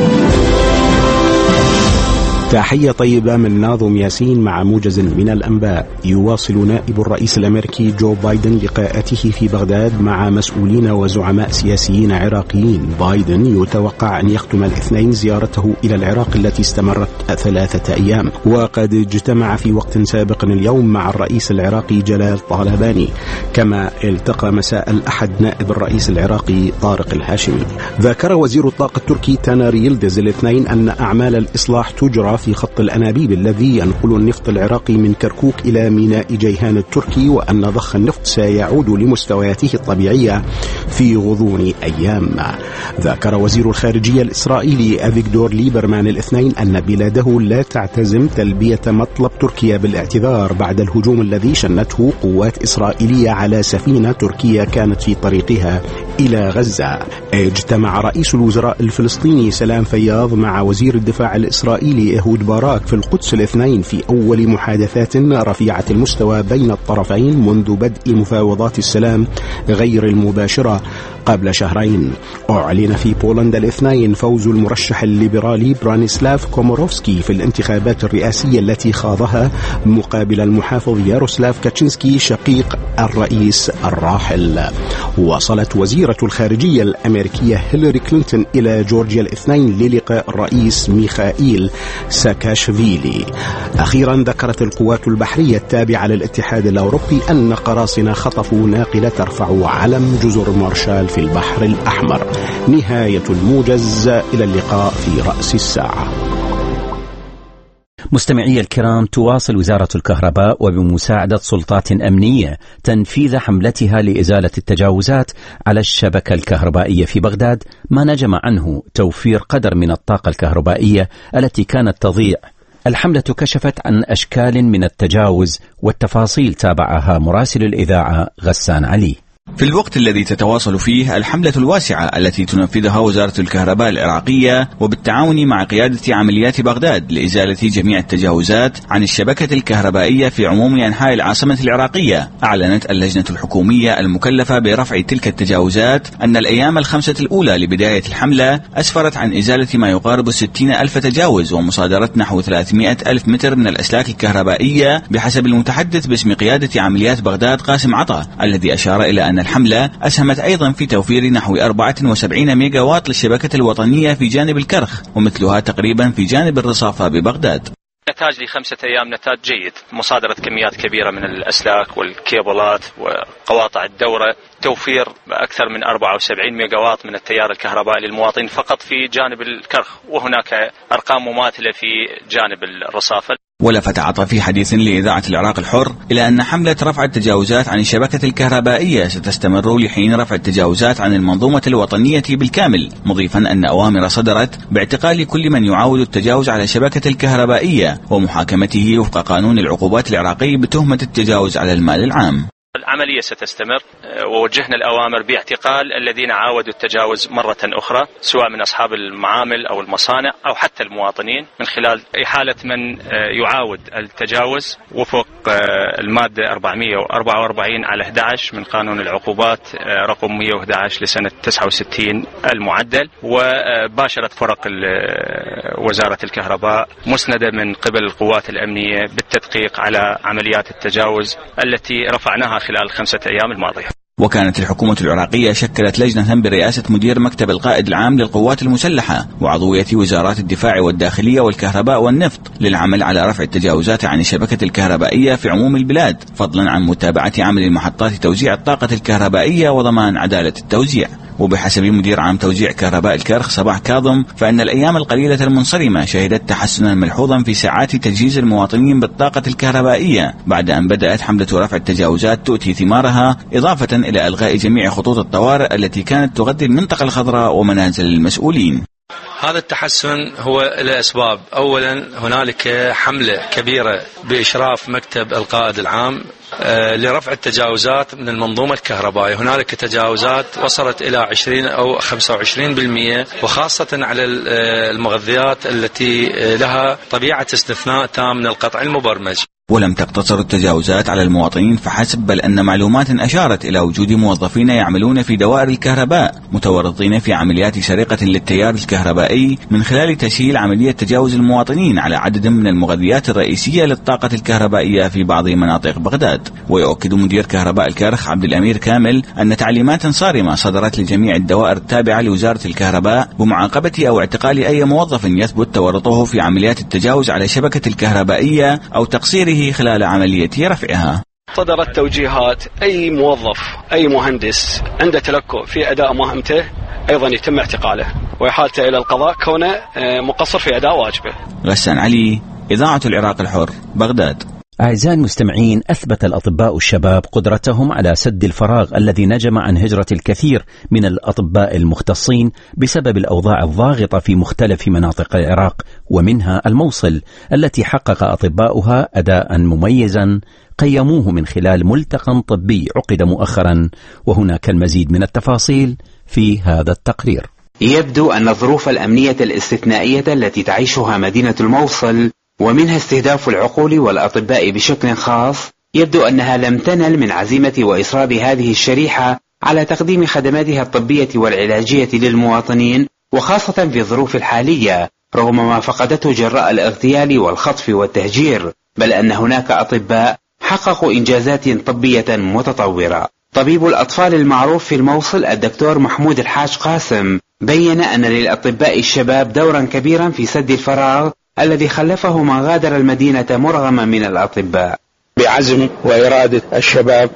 [SPEAKER 2] تحية طيبة من ناظم ياسين مع موجز من الأنباء. يواصل نائب الرئيس الأمريكي جو بايدن لقاءاته في بغداد مع مسؤولين وزعماء سياسيين عراقيين. بايدن يتوقع أن يختم الاثنين زيارته إلى العراق التي استمرت ثلاثة أيام، وقد اجتمع في وقت سابق اليوم مع الرئيس العراقي جلال طالباني، كما التقى مساء الأحد نائب الرئيس العراقي طارق الهاشمي. ذكر وزير الطاقة التركي تانر يلدز الاثنين أن أعمال الإصلاح تجرى في خط الأنابيب الذي ينقل النفط العراقي من كركوك إلى ميناء جيهان التركي، وأن ضخ النفط سيعود لمستوياته الطبيعية في غضون أيام. ذكر وزير الخارجية الإسرائيلي أفيغدور ليبرمان الاثنين أن بلاده لا تعتزم تلبية مطلب تركيا بالاعتذار بعد الهجوم الذي شنته قوات إسرائيلية على سفينة تركية كانت في طريقها إلى غزة. اجتمع رئيس الوزراء الفلسطيني سلام فياض مع وزير الدفاع الإسرائيلي إهود باراك في القدس الاثنين في أول محادثات رفيعة المستوى بين الطرفين منذ بدء مفاوضات السلام غير المباشرة قبل شهرين. أعلن في بولندا الاثنين فوز المرشح الليبرالي برانيسلاف كوموروفسكي في الانتخابات الرئاسية التي خاضها مقابل المحافظ ياروسلاف كاتشينسكي شقيق الرئيس الراحل. وصلت وزيرة الخارجية الأمريكية هيلاري كلينتون إلى جورجيا الاثنين للقاء الرئيس ميخائيل ساكاشفيلي. أخيرا ذكرت القوات البحرية التابعة للاتحاد الأوروبي أن قراصنة خطفوا ناقلة ترفع علم جزر مارشال في البحر الأحمر. نهاية الموجز، إلى اللقاء في رأس الساعة.
[SPEAKER 6] مستمعي الكرام، تواصل وزارة الكهرباء وبمساعدة سلطات أمنية تنفيذ حملتها لإزالة التجاوزات على الشبكة الكهربائية في بغداد، ما نجم عنه توفير قدر من الطاقة الكهربائية التي كانت تضيع. الحملة كشفت عن أشكال من التجاوز، والتفاصيل تابعها مراسل الإذاعة غسان علي.
[SPEAKER 3] في الوقت الذي تتواصل فيه الحملة الواسعة التي تنفذها وزارة الكهرباء العراقية وبالتعاون مع قيادة عمليات بغداد لإزالة جميع التجاوزات عن الشبكة الكهربائية في عموم أنحاء العاصمة العراقية، أعلنت اللجنة الحكومية المكلفة برفع تلك التجاوزات أن الأيام الخمسة الأولى لبداية الحملة أسفرت عن إزالة ما يقارب ستين ألف تجاوز ومصادرة نحو ثلاثمائة ألف متر من الأسلاك الكهربائية، بحسب المتحدث باسم قيادة عمليات بغداد قاسم عطا، الذي أشار إلى أن الحملة أسهمت أيضا في توفير نحو أربعة وسبعين ميجا واط للشبكة الوطنية في جانب الكرخ، ومثلها تقريبا في جانب الرصافة ببغداد.
[SPEAKER 22] نتاج لخمسة أيام نتاج جيد، مصادرة كميات كبيرة من الأسلاك والكيبلات وقواطع الدورة، توفير أكثر من أربعة وسبعين ميجا واط من التيار الكهربائي للمواطنين فقط في جانب الكرخ، وهناك أرقام مماثلة في جانب الرصافة.
[SPEAKER 3] ولفت عطا في حديث لإذاعة العراق الحر إلى أن حملة رفع التجاوزات عن الشبكة الكهربائية ستستمر لحين رفع التجاوزات عن المنظومة الوطنية بالكامل، مضيفا أن أوامر صدرت باعتقال كل من يعاود التجاوز على الشبكة الكهربائية ومحاكمته وفق قانون العقوبات العراقي بتهمة التجاوز على المال العام.
[SPEAKER 22] العملية ستستمر، ووجهنا الأوامر باعتقال الذين عاودوا التجاوز مرة أخرى، سواء من أصحاب المعامل أو المصانع أو حتى المواطنين، من خلال إحالة من يعاود التجاوز وفق المادة أربعمائة وأربعة وأربعين على أحد عشر من قانون العقوبات رقم مئة وأحد عشر لسنة تسعة وستين المعدل. وباشرت فرق وزارة الكهرباء مسندة من قبل القوات الأمنية بالتدقيق على عمليات التجاوز التي رفعناها خلال الخمسة أيام الماضية.
[SPEAKER 3] وكانت الحكومة العراقية شكلت لجنة برئاسة مدير مكتب القائد العام للقوات المسلحة وعضوية وزارات الدفاع والداخلية والكهرباء والنفط للعمل على رفع التجاوزات عن الشبكة الكهربائية في عموم البلاد، فضلا عن متابعة عمل المحطات توزيع الطاقة الكهربائية وضمان عدالة التوزيع. وبحسب مدير عام توزيع كهرباء الكرخ صباح كاظم، فإن الأيام القليلة المنصرمة شهدت تحسنا ملحوظا في ساعات تجهيز المواطنين بالطاقة الكهربائية بعد أن بدأت حملة رفع التجاوزات تؤتي ثمارها، إضافة إلى إلغاء جميع خطوط الطوارئ التي كانت تغذي المنطقة الخضراء ومنازل المسؤولين.
[SPEAKER 23] هذا التحسن هو لأسباب. أولا، هنالك حملة كبيرة بإشراف مكتب القائد العام لرفع التجاوزات من المنظومة الكهربائية. هنالك تجاوزات وصلت إلى عشرين أو خمسة وعشرين بالمئة، وخاصة على المغذيات التي لها طبيعة استثناء تام من القطع المبرمج.
[SPEAKER 3] ولم تقتصر التجاوزات على المواطنين فحسب، بل أن معلومات أشارت إلى وجود موظفين يعملون في دوائر الكهرباء متورطين في عمليات سرقة للتيار الكهربائي من خلال تسهيل عملية تجاوز المواطنين على عدد من المغذيات الرئيسية للطاقة الكهربائية في بعض مناطق بغداد. ويؤكد مدير كهرباء الكرخ عبد الأمير كامل أن تعليمات صارمة صدرت لجميع الدوائر التابعة لوزارة الكهرباء بمعاقبة أو اعتقال أي موظف يثبت تورطه في عمليات التجاوز على شبكة الكهربائية أو تقصيره خلال عملية رفعها.
[SPEAKER 4] صدرت توجيهات أي موظف أي مهندس عنده تلكؤ في أداء مهمته أيضا يتم اعتقاله وإحالته إلى القضاء كونه مقصر في أداء واجبه.
[SPEAKER 3] غسان علي، إذاعة العراق الحر، بغداد.
[SPEAKER 6] أعزائي المستمعين، أثبت الأطباء الشباب قدرتهم على سد الفراغ الذي نجم عن هجرة الكثير من الأطباء المختصين بسبب الأوضاع الضاغطة في مختلف مناطق العراق، ومنها الموصل التي حقق أطباؤها أداء مميزا قيموه من خلال ملتقى طبي عقد مؤخرا، وهناك المزيد من التفاصيل في هذا التقرير.
[SPEAKER 7] يبدو أن الظروف الأمنية الاستثنائية التي تعيشها مدينة الموصل ومنها استهداف العقول والأطباء بشكل خاص، يبدو أنها لم تنل من عزيمة وإصرار هذه الشريحة على تقديم خدماتها الطبية والعلاجية للمواطنين، وخاصة في الظروف الحالية رغم ما فقدته جراء الاغتيال والخطف والتهجير، بل أن هناك أطباء حققوا إنجازات طبية متطورة. طبيب الأطفال المعروف في الموصل الدكتور محمود الحاج قاسم بين أن للأطباء الشباب دورا كبيرا في سد الفراغ الذي خلفه من غادر المدينة مرغما من الأطباء.
[SPEAKER 10] بعزم وإرادة الشباب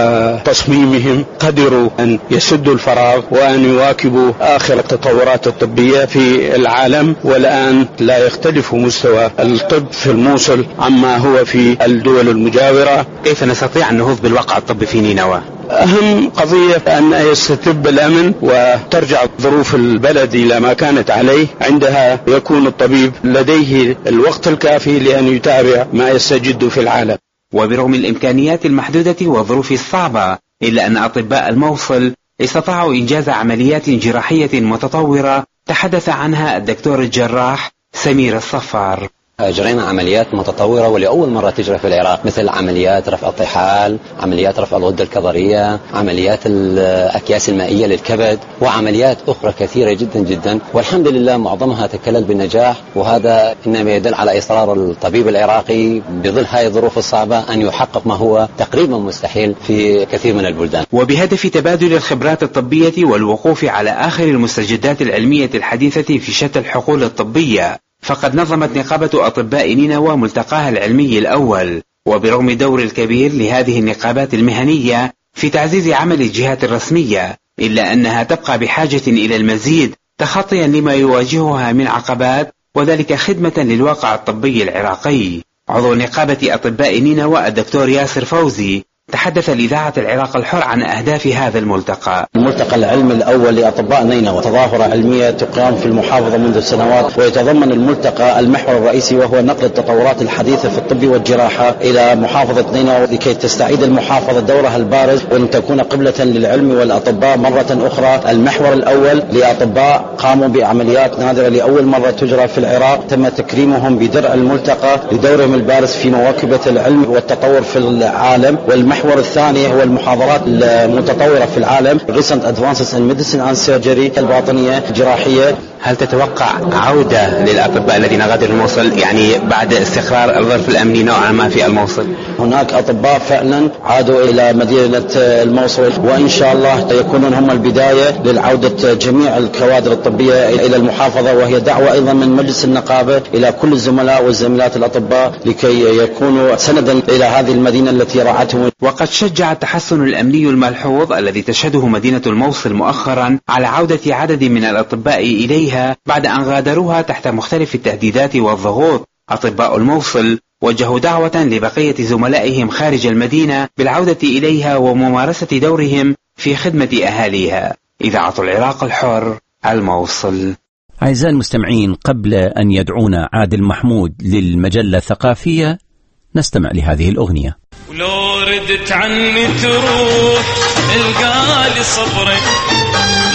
[SPEAKER 10] وتصميمهم قدروا أن يسدوا الفراغ وأن يواكبوا آخر التطورات الطبية في العالم، والآن لا يختلف مستوى الطب في الموصل عما هو في الدول المجاورة.
[SPEAKER 7] كيف نستطيع النهوض بالواقع الطبي في نينوى؟
[SPEAKER 10] أهم قضية أن يستتب الأمن وترجع ظروف البلد إلى ما كانت عليه، عندها يكون الطبيب لديه الوقت الكافي لأن يتابع ما يستجد في العالم.
[SPEAKER 7] وبرغم الإمكانيات المحدودة والظروف الصعبة، إلا أن أطباء الموصل استطاعوا إنجاز عمليات جراحية متطورة تحدث عنها الدكتور الجراح سمير الصفار.
[SPEAKER 24] جرينا عمليات متطورة ولأول مرة تجرى في العراق، مثل عمليات رفع الطحال، عمليات رفع الغدة الكظرية، عمليات الأكياس المائية للكبد، وعمليات أخرى كثيرة جدا جدا، والحمد لله معظمها تكلل بالنجاح. وهذا إنما يدل على إصرار الطبيب العراقي بظل هذه الظروف الصعبة أن يحقق ما هو تقريبا مستحيل في كثير من البلدان.
[SPEAKER 7] وبهدف تبادل الخبرات الطبية والوقوف على آخر المستجدات العلمية الحديثة في شتى الحقول الطبية، فقد نظمت نقابة أطباء نينوى ملتقاها العلمي الأول. وبرغم دور الكبير لهذه النقابات المهنية في تعزيز عمل الجهات الرسمية، إلا أنها تبقى بحاجة إلى المزيد تخطيا لما يواجهها من عقبات، وذلك خدمة للواقع الطبي العراقي. عضو نقابة أطباء نينوى الدكتور ياسر فوزي تحدث لإذاعة العراق الحر عن أهداف هذا الملتقى.
[SPEAKER 24] الملتقى العلمي الأول لأطباء نينوى تظاهرة علمية تقام في المحافظة منذ سنوات، ويتضمن الملتقى المحور الرئيسي وهو نقل التطورات الحديثة في الطب والجراحة إلى محافظة نينوى لكي تستعيد المحافظة دورها البارز وأن تكون قبلة للعلم والأطباء مرة أخرى. المحور الأول لأطباء قاموا بعمليات نادرة لأول مرة تجرى في العراق، تم تكريمهم بدرع الملتقى لدورهم البارز في مواكبة العلم والتطور في العالم. والمحور المحور الثاني هو المحاضرات المتطورة في العالم Recent Advances in Medicine and Surgery، الباطنية الجراحية.
[SPEAKER 7] هل تتوقع عودة للأطباء الذين غادروا الموصل يعني بعد استقرار الظرف الأمني نوعا ما في الموصل؟
[SPEAKER 24] هناك أطباء فعلا عادوا إلى مدينة الموصل، وإن شاء الله يكونون هم البداية للعودة جميع الكوادر الطبية إلى المحافظة، وهي دعوة أيضا من مجلس النقابة إلى كل الزملاء والزميلات الأطباء لكي يكونوا سندا إلى هذه المدينة التي رعتهم.
[SPEAKER 7] وقد شجع التحسن الأمني الملحوظ الذي تشهده مدينة الموصل مؤخرا على عودة عدد من الأطباء إليها بعد أن غادروها تحت مختلف التهديدات والضغوط. أطباء الموصل وجهوا دعوة لبقية زملائهم خارج المدينة بالعودة إليها وممارسة دورهم في خدمة أهاليها. إذاعة العراق الحر، الموصل.
[SPEAKER 6] أعزائي المستمعين، قبل أن يدعونا عادل محمود للمجلة الثقافية نستمع لهذه الأغنية.
[SPEAKER 25] ولو ردت عني تروح القالي صبرك،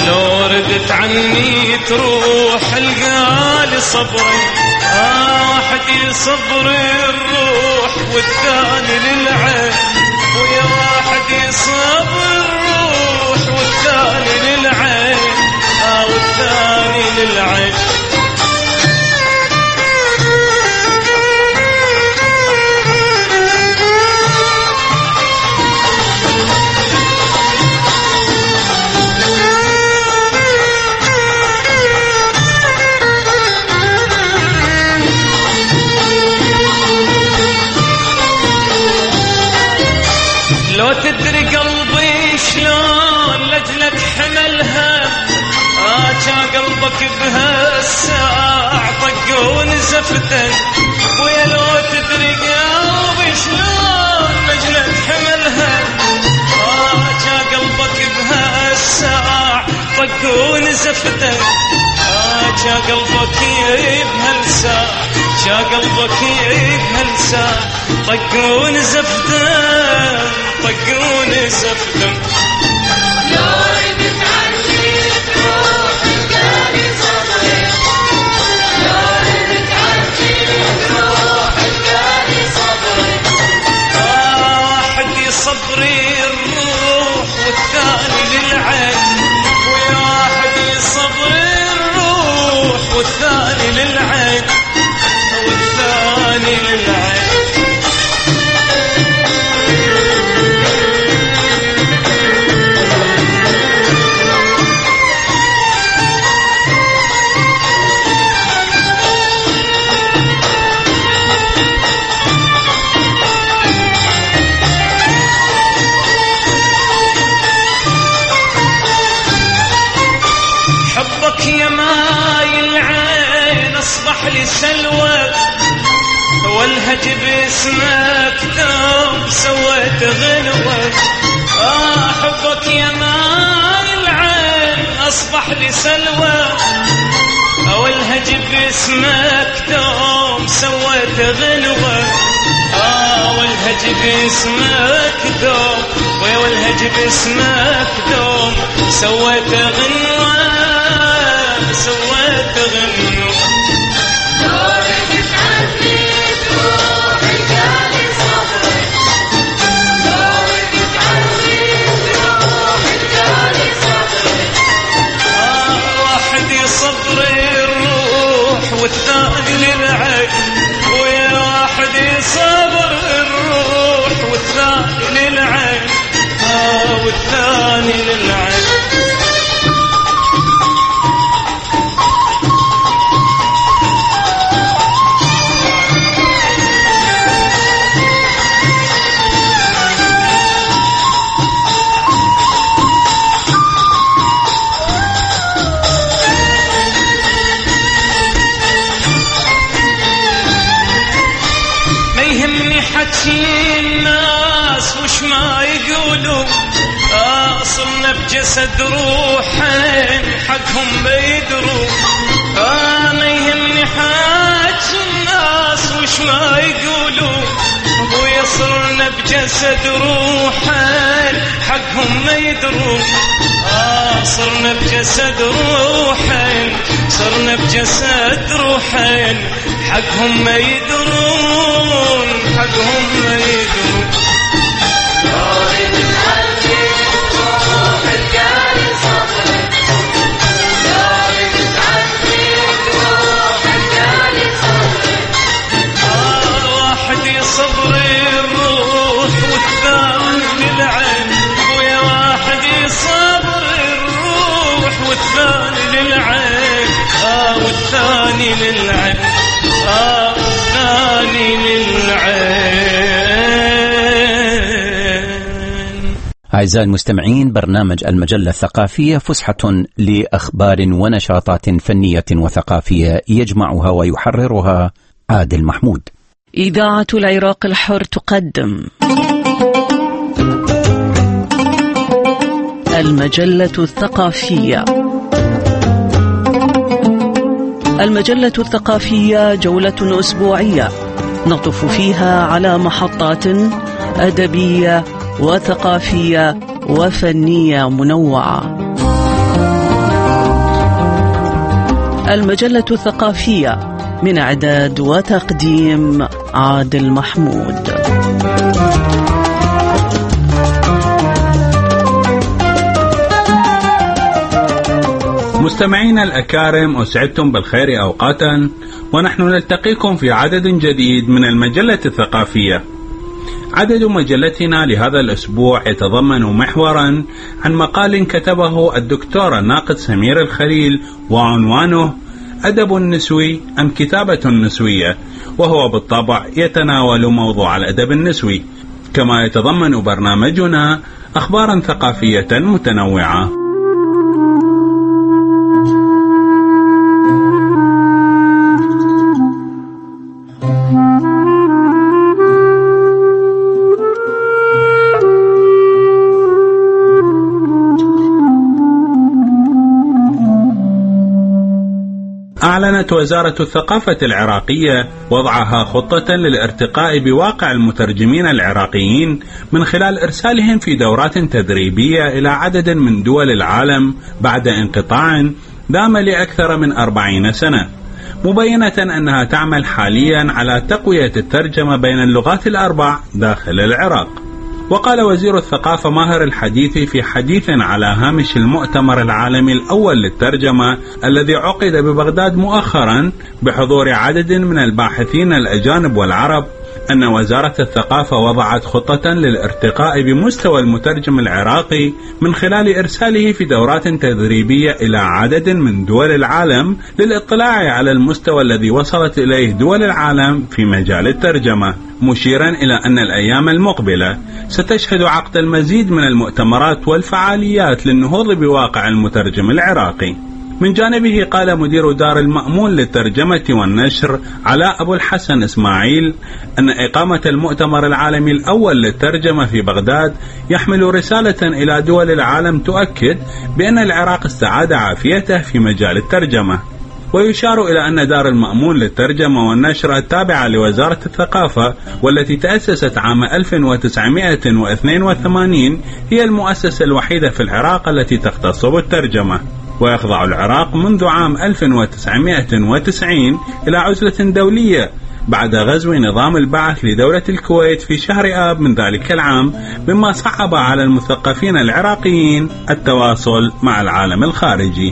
[SPEAKER 8] لو ردت عني تروح القالي صبري. آه واحد يصبر الروح والثاني للعين، ويا واحد يصبر الروح والثاني للعين، آه والثاني للعين. لو تدري قلبي شلون لجلك حملها، آه جا قلبك بهالساع طق ونزفته. ويا لو تدري قلبي شلون لجلك حملها، آه جا قلبك بهالساع طق ونزفته. آه جا قلبك بهالساع، جا قلبك بهالساع طق ونزفته، طقون سفدم. لو ردت عني تروح القالي صبري، لو ردت عني تروح القالي صبري. آه واحد يصبري الروح والثاني للعين، ويا واحد يصبري الروح والثاني للعين، والثاني للعين. يا ماي العين اصبح لي سلوى، والهج باسمك دوم سويت غنوة. آه حبك يا ماي العين اصبح لي سلوى، والهج باسمك دوم سويت غنوة. آه والهج باسمك دوم، والهج باسمك دوم سويت غنوة، سويت غنوة. لو ردت عني تروح القالي صبري، لو ردت عني تروح القالي صبري. آه واحد يصبري الروح والثاني للعين، ويا واحد يصبر الروح والثاني للعين، آه والثاني للعين. حكي الناس وش ما يقولوا، آه صرنا بجسد روحين حقهم بيدروا. آه ما يهمني حكي الناس وش ما يقولوا، ابويا صرنا بجسد روحين حقهم ما يدروا. آه صرنا بجسد روحين، صرنا بجسد روحين حقهم ما يدرون، حقهم ما يدرون. لو ردت عني تروح القالي صبري، لو ردت عني تروح القالي صبري. آه واحد يصبري الروح والثاني للعين، ويا واحد يصبري الروح والثاني للعين، آه والثاني للعين، آه والثاني للعين.
[SPEAKER 6] أعزائي المستمعين، برنامج المجلة الثقافية فسحة لأخبار ونشاطات فنية وثقافية يجمعها ويحررها عادل محمود.
[SPEAKER 14] إذاعة العراق الحر تقدم المجلة الثقافية. المجلة الثقافية جولة أسبوعية نطف فيها على محطات أدبية وثقافية وفنية منوعة. المجلة الثقافية، من إعداد وتقديم عادل محمود.
[SPEAKER 9] مستمعينا الأكارم، أسعدتم بالخير أوقاتا، ونحن نلتقيكم في عدد جديد من المجلة الثقافية. عدد مجلتنا لهذا الأسبوع يتضمن محورا عن مقال كتبه الدكتور الناقد سمير الخليل، وعنوانه أدب نسوي أم كتابة نسوية، وهو بالطبع يتناول موضوع الأدب النسوي، كما يتضمن برنامجنا أخبارا ثقافية متنوعة. أعلنت وزارة الثقافة العراقية وضعها خطة للارتقاء بواقع المترجمين العراقيين من خلال إرسالهم في دورات تدريبية إلى عدد من دول العالم بعد انقطاع دام لأكثر من أربعين سنة، مبينة أنها تعمل حاليا على تقوية الترجمة بين اللغات الأربع داخل العراق. وقال وزير الثقافة ماهر الحديثي في حديث على هامش المؤتمر العالمي الأول للترجمة الذي عقد ببغداد مؤخرا بحضور عدد من الباحثين الأجانب والعرب أن وزارة الثقافة وضعت خطة للارتقاء بمستوى المترجم العراقي من خلال إرساله في دورات تدريبية إلى عدد من دول العالم للاطلاع على المستوى الذي وصلت إليه دول العالم في مجال الترجمة، مشيرا إلى أن الأيام المقبلة ستشهد عقد المزيد من المؤتمرات والفعاليات للنهوض بواقع المترجم العراقي. من جانبه قال مدير دار المأمون للترجمة والنشر علاء أبو الحسن إسماعيل أن إقامة المؤتمر العالمي الأول للترجمة في بغداد يحمل رسالة إلى دول العالم تؤكد بأن العراق استعاد عافيته في مجال الترجمة. ويشار إلى أن دار المأمون للترجمة والنشر التابعة لوزارة الثقافة والتي تأسست عام ألف وتسعمائة واثنين وثمانين هي المؤسسة الوحيدة في العراق التي تختص بالترجمة. ويخضع العراق منذ عام ألف وتسعمائة وتسعين إلى عزلة دولية بعد غزو نظام البعث لدولة الكويت في شهر آب من ذلك العام، مما صعب على المثقفين العراقيين التواصل مع العالم الخارجي.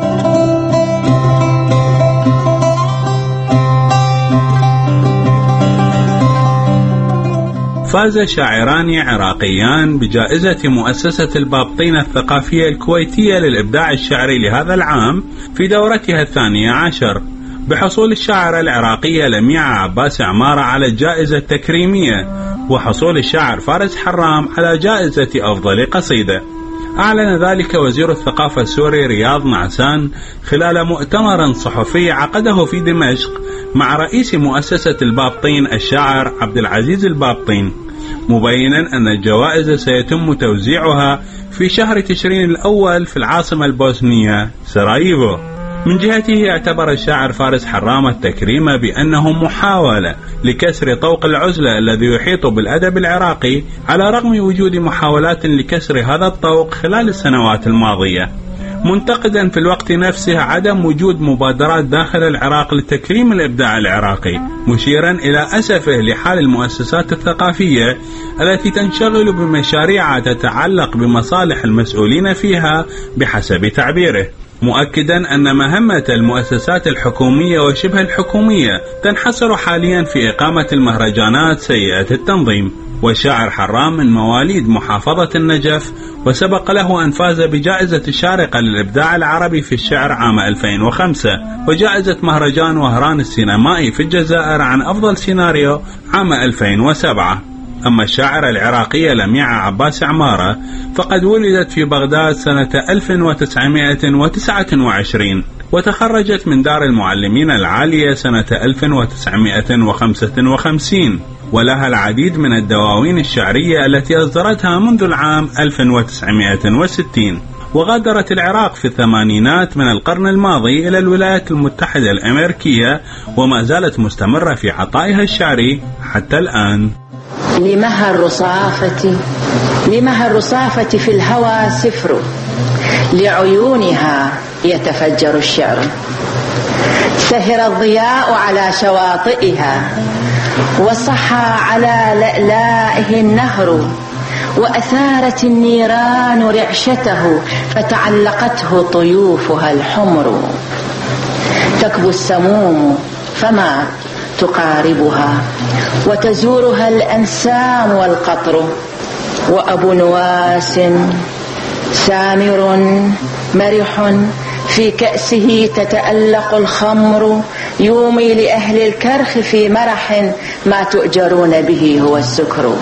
[SPEAKER 9] فاز شاعران عراقيان بجائزة مؤسسة البابطين الثقافية الكويتية للإبداع الشعري لهذا العام في دورتها الثانية عشر، بحصول الشاعرة العراقية لميعة عباس عمارة على الجائزة التكريمية، وحصول الشاعر فارس حرام على جائزة أفضل قصيدة. أعلن ذلك وزير الثقافة السوري رياض نعسان خلال مؤتمر صحفي عقده في دمشق مع رئيس مؤسسة البابطين الشاعر عبد العزيز البابطين، مبينا أن الجوائز سيتم توزيعها في شهر تشرين الأول في العاصمة البوسنية سراييفو. من جهته اعتبر الشاعر فارس حرام التكريم بأنه محاولة لكسر طوق العزلة الذي يحيط بالأدب العراقي، على رغم وجود محاولات لكسر هذا الطوق خلال السنوات الماضية، منتقدا في الوقت نفسه عدم وجود مبادرات داخل العراق لتكريم الإبداع العراقي، مشيرا إلى أسفه لحال المؤسسات الثقافية التي تنشغل بمشاريع تتعلق بمصالح المسؤولين فيها بحسب تعبيره، مؤكدا أن مهمة المؤسسات الحكومية وشبه الحكومية تنحصر حاليا في إقامة المهرجانات سيئة التنظيم. والشاعر حرام من مواليد محافظة النجف، وسبق له أن فاز بجائزة الشارقة للإبداع العربي في الشعر عام ألفين وخمسة، وجائزة مهرجان وهران السينمائي في الجزائر عن أفضل سيناريو عام ألفين وسبعة. أما الشاعرة العراقية لميعة عباس عمارة فقد ولدت في بغداد سنة ألف وتسعمائة وتسعة وعشرين، وتخرجت من دار المعلمين العالية سنة ألف وتسعمائة وخمسة وخمسين، ولها العديد من الدواوين الشعرية التي أصدرتها منذ العام ألف وتسعمائة وستين. وغادرت العراق في الثمانينات من القرن الماضي إلى الولايات المتحدة الأمريكية، وما زالت مستمرة في عطائها الشعري حتى الآن.
[SPEAKER 11] لمها الرصافة لمها الرصافة في الهوى سفر، لعيونها يتفجر الشعر. سهر الضياء على شواطئها وصحى على لألائه النهر وأثارت النيران رعشته فتعلقته طيوفها الحمر تكبو السموم فما تقاربها وتزورها الأنسام والقطر وأبو نواس سامر مرح في كأسه تتألق الخمر يومي لأهل الكرخ في مرح ما تؤجرون به هو السكر.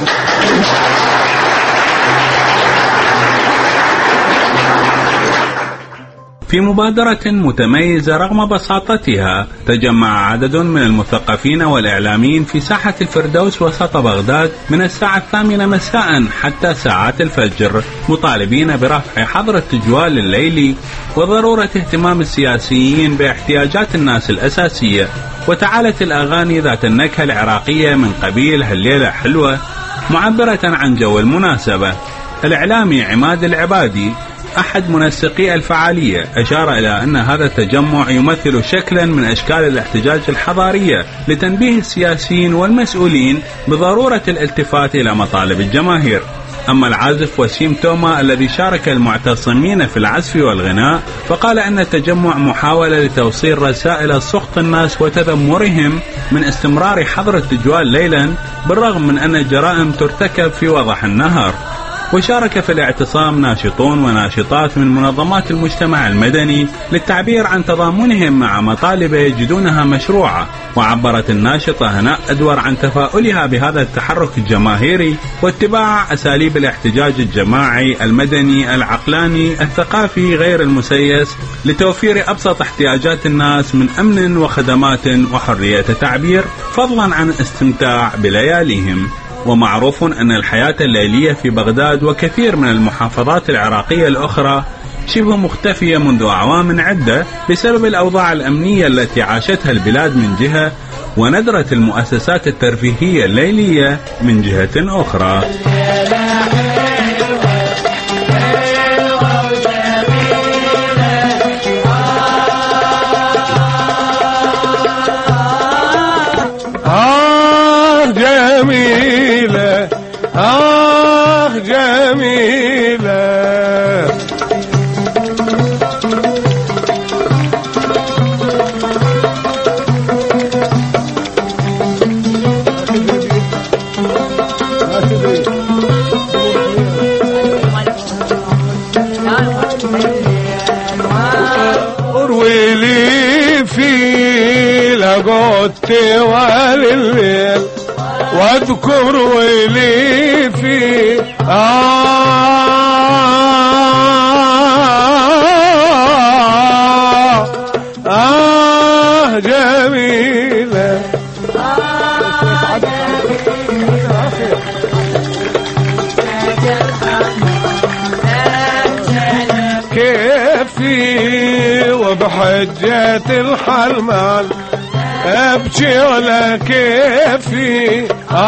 [SPEAKER 9] في مبادرة متميزة رغم بساطتها تجمع عدد من المثقفين والإعلاميين في ساحة الفردوس وسط بغداد من الساعة الثامنة مساء حتى ساعات الفجر مطالبين برفع حظر التجوال الليلي وضرورة اهتمام السياسيين باحتياجات الناس الأساسية. وتعالت الأغاني ذات النكهة العراقية من قبيل هالليلة حلوة معبرة عن جو المناسبة. الإعلامي عماد العبادي أحد منسقي الفعالية أشار إلى أن هذا التجمع يمثل شكلا من أشكال الاحتجاج الحضارية لتنبيه السياسيين والمسؤولين بضرورة الالتفات إلى مطالب الجماهير. أما العازف وسيم توما الذي شارك المعتصمين في العزف والغناء فقال أن التجمع محاولة لتوصيل رسائل سخط الناس وتذمرهم من استمرار حظر التجوال ليلا بالرغم من أن الجرائم ترتكب في وضح النهار. وشارك في الاعتصام ناشطون وناشطات من منظمات المجتمع المدني للتعبير عن تضامنهم مع مطالب يجدونها مشروعة. وعبرت الناشطة هناء أدور عن تفاؤلها بهذا التحرك الجماهيري واتباع أساليب الاحتجاج الجماعي المدني العقلاني الثقافي غير المسيس لتوفير أبسط احتياجات الناس من أمن وخدمات وحرية تعبير فضلا عن الاستمتاع بلياليهم. ومعروف أن الحياة الليلية في بغداد وكثير من المحافظات العراقية الأخرى شبه مختفية منذ أعوام عدة بسبب الأوضاع الأمنية التي عاشتها البلاد من جهة وندرة المؤسسات الترفيهية الليلية من جهة أخرى.
[SPEAKER 12] جميلة آه جميلة اروي لي في لقوتي والليل واذكر ويلي في آه آه جميلة كيفي وبحجة الحلمان ابكي ولا كيفي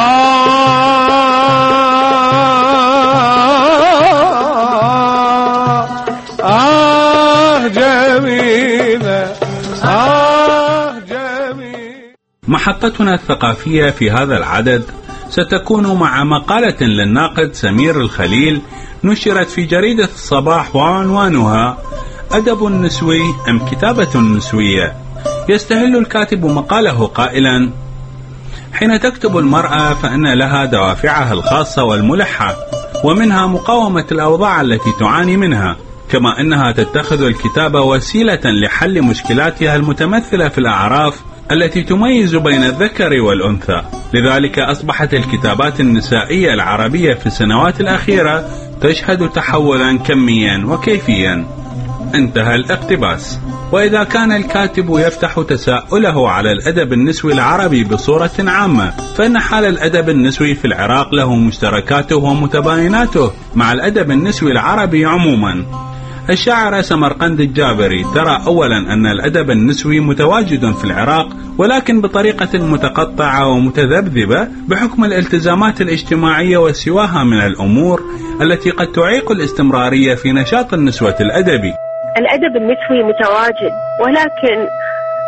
[SPEAKER 12] آه آه جميلة آه جميلة.
[SPEAKER 9] محطتنا الثقافية في هذا العدد ستكون مع مقالة للناقد سمير الخليل نشرت في جريدة الصباح وعنوانها أدب نسوي أم كتابة نسوية. يستهل الكاتب مقاله قائلا: حين تكتب المرأة فإن لها دوافعها الخاصة والملحة ومنها مقاومة الأوضاع التي تعاني منها، كما أنها تتخذ الكتابة وسيلة لحل مشكلاتها المتمثلة في الأعراف التي تميز بين الذكر والأنثى. لذلك أصبحت الكتابات النسائية العربية في السنوات الأخيرة تشهد تحولا كميا وكيفيا. انتهى الاقتباس. وإذا كان الكاتب يفتح تساؤله على الأدب النسوي العربي بصورة عامة، فإن حال الأدب النسوي في العراق له مشتركاته ومتبايناته مع الأدب النسوي العربي عموما. الشاعرة سمرقند الجابري ترى أولا أن الأدب النسوي متواجد في العراق ولكن بطريقة متقطعة ومتذبذبة بحكم الالتزامات الاجتماعية وسواها من الأمور التي قد تعيق الاستمرارية في نشاط النسوة الأدبي.
[SPEAKER 15] الأدب النسوي متواجد ولكن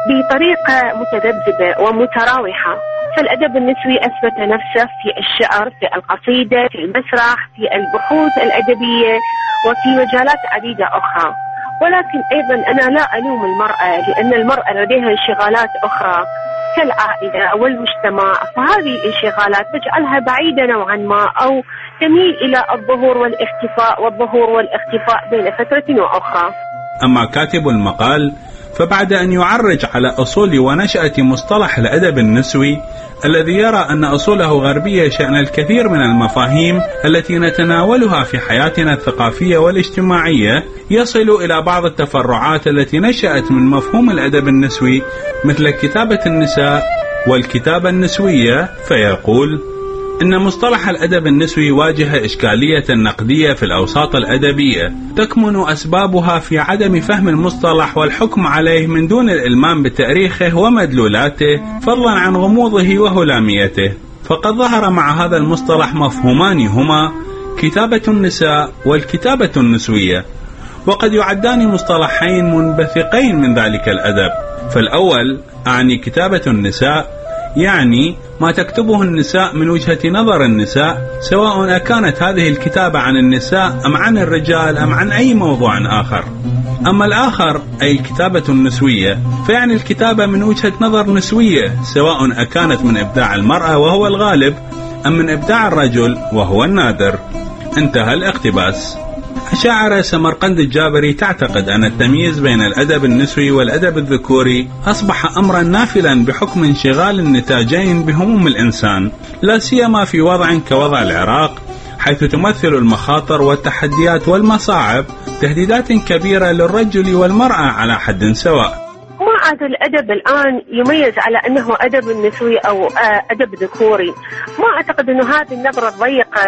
[SPEAKER 15] بطريقة متذبذبة ومتراوحة. فالأدب النسوي أثبت نفسه في الشعر، في القصيدة، في المسرح، في البحوث الأدبية، وفي مجالات عديدة أخرى. ولكن أيضا أنا لا ألوم المرأة، لأن المرأة لديها انشغالات أخرى كالعائلة والمجتمع، فهذه الانشغالات تجعلها بعيدة نوعا ما أو تميل إلى الظهور والاختفاء والظهور والاختفاء بين فترة وأخرى.
[SPEAKER 9] أما كاتب المقال فبعد أن يعرج على أصول ونشأة مصطلح الأدب النسوي الذي يرى أن أصوله غربية شأن الكثير من المفاهيم التي نتناولها في حياتنا الثقافية والاجتماعية، يصل إلى بعض التفرعات التي نشأت من مفهوم الأدب النسوي مثل كتابة النساء والكتابة النسوية، فيقول إن مصطلح الأدب النسوي واجه إشكالية نقدية في الأوساط الأدبية تكمن أسبابها في عدم فهم المصطلح والحكم عليه من دون الإلمام بتاريخه ومدلولاته، فضلا عن غموضه وهلاميته. فقد ظهر مع هذا المصطلح مفهومان هما كتابة النساء والكتابة النسوية، وقد يعدان مصطلحين منبثقين من ذلك الأدب. فالأول أعني كتابة النساء، يعني ما تكتبه النساء من وجهة نظر النساء، سواء كانت هذه الكتابة عن النساء أم عن الرجال أم عن أي موضوع آخر. أما الآخر أي الكتابة النسوية فيعني الكتابة من وجهة نظر نسوية، سواء كانت من إبداع المرأة وهو الغالب أم من إبداع الرجل وهو النادر. انتهى الاقتباس. الشاعرة سمرقند الجابري تعتقد أن التمييز بين الأدب النسوي والأدب الذكوري أصبح أمرا نافلا بحكم انشغال النتاجين بهموم الإنسان، لا سيما في وضع كوضع العراق، حيث تمثل المخاطر والتحديات والمصاعب تهديدات كبيرة للرجل والمرأة على حد سواء.
[SPEAKER 15] ما عاد الأدب الآن يميز على أنه أدب نسوي أو أدب ذكوري. ما أعتقد أنه هذه النظرة الضيقة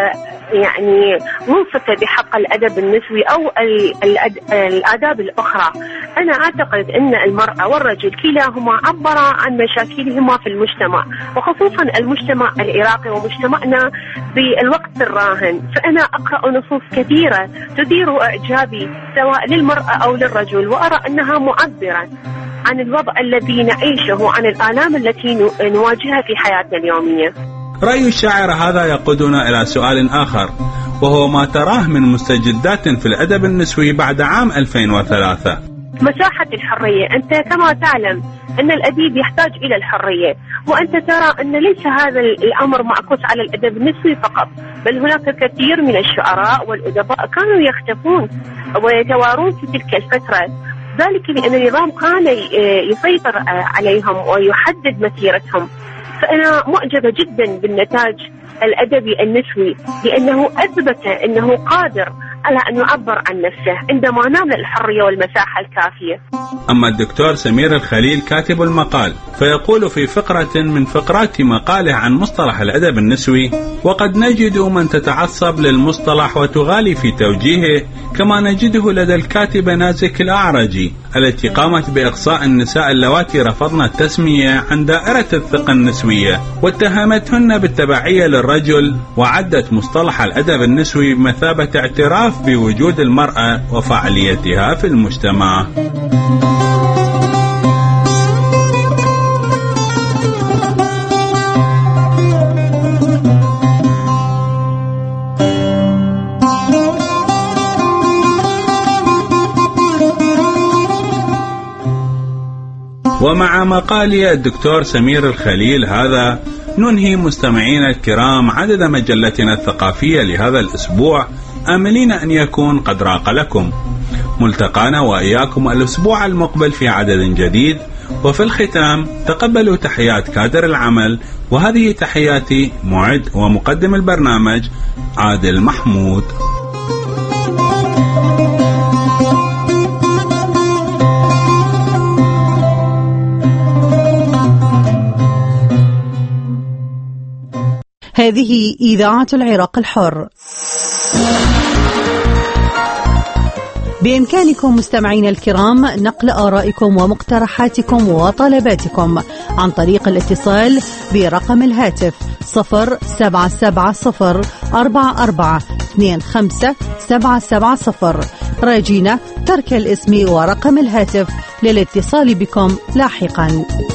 [SPEAKER 15] يعني منصفة بحق الأدب النسوي أو الآداب الأخرى. أنا أعتقد أن المرأة والرجل كلاهما عبرا عن مشاكلهما في المجتمع، وخصوصا المجتمع العراقي ومجتمعنا بالوقت الراهن. فأنا أقرأ نصوص كثيرة تثير إعجابي سواء للمرأة أو للرجل، وأرى أنها معبرة عن الوضع الذي نعيشه، عن الآلام التي نواجهها في حياتنا اليومية.
[SPEAKER 9] رأي الشاعر هذا يقودنا إلى سؤال آخر، وهو ما تراه من مستجدات في الأدب النسوي بعد عام ألفين وثلاثة.
[SPEAKER 15] مساحة الحرية. أنت كما تعلم أن الأديب يحتاج إلى الحرية، وأنت ترى أن ليس هذا الأمر معكوس على الأدب النسوي فقط، بل هناك كثير من الشعراء والأدباء كانوا يختفون ويتوارون في تلك الفترة، ذلك لأن النظام كان يسيطر عليهم ويحدد مسيرتهم. فأنا معجبة جدا بالنتاج الأدبي النسوي، لأنه أثبت أنه قادر على أن يعبر عن نفسه عندما نال الحرية والمساحة الكافية.
[SPEAKER 9] أما الدكتور سمير الخليل كاتب المقال فيقول في فقرة من فقرات مقاله عن مصطلح الأدب النسوي: وقد نجد من تتعصب للمصطلح وتغالي في توجيهه، كما نجده لدى الكاتبة نازك الأعرجي التي قامت بإقصاء النساء اللواتي رفضن التسمية عن دائرة الثقة النسوية واتهمتهن بالتبعية للرجل، وعدت مصطلح الأدب النسوي بمثابة اعتراف بوجود المرأة وفعاليتها في المجتمع. ومع مقال الدكتور سمير الخليل هذا ننهي مستمعينا الكرام عدد مجلتنا الثقافية لهذا الأسبوع، آملين أن يكون قد راق لكم. ملتقانا وإياكم الأسبوع المقبل في عدد جديد، وفي الختام تقبلوا تحيات كادر العمل، وهذه تحياتي معد ومقدم البرنامج عادل محمود.
[SPEAKER 5] هذه إذاعة العراق الحر. بإمكانكم مستمعين الكرام نقل آرائكم ومقترحاتكم وطلباتكم عن طريق الاتصال برقم الهاتف صفر سبعة سبعة صفر أربعة أربعة اثنين خمسة سبعة سبعة صفر، راجينا ترك الاسم ورقم الهاتف للاتصال بكم لاحقا.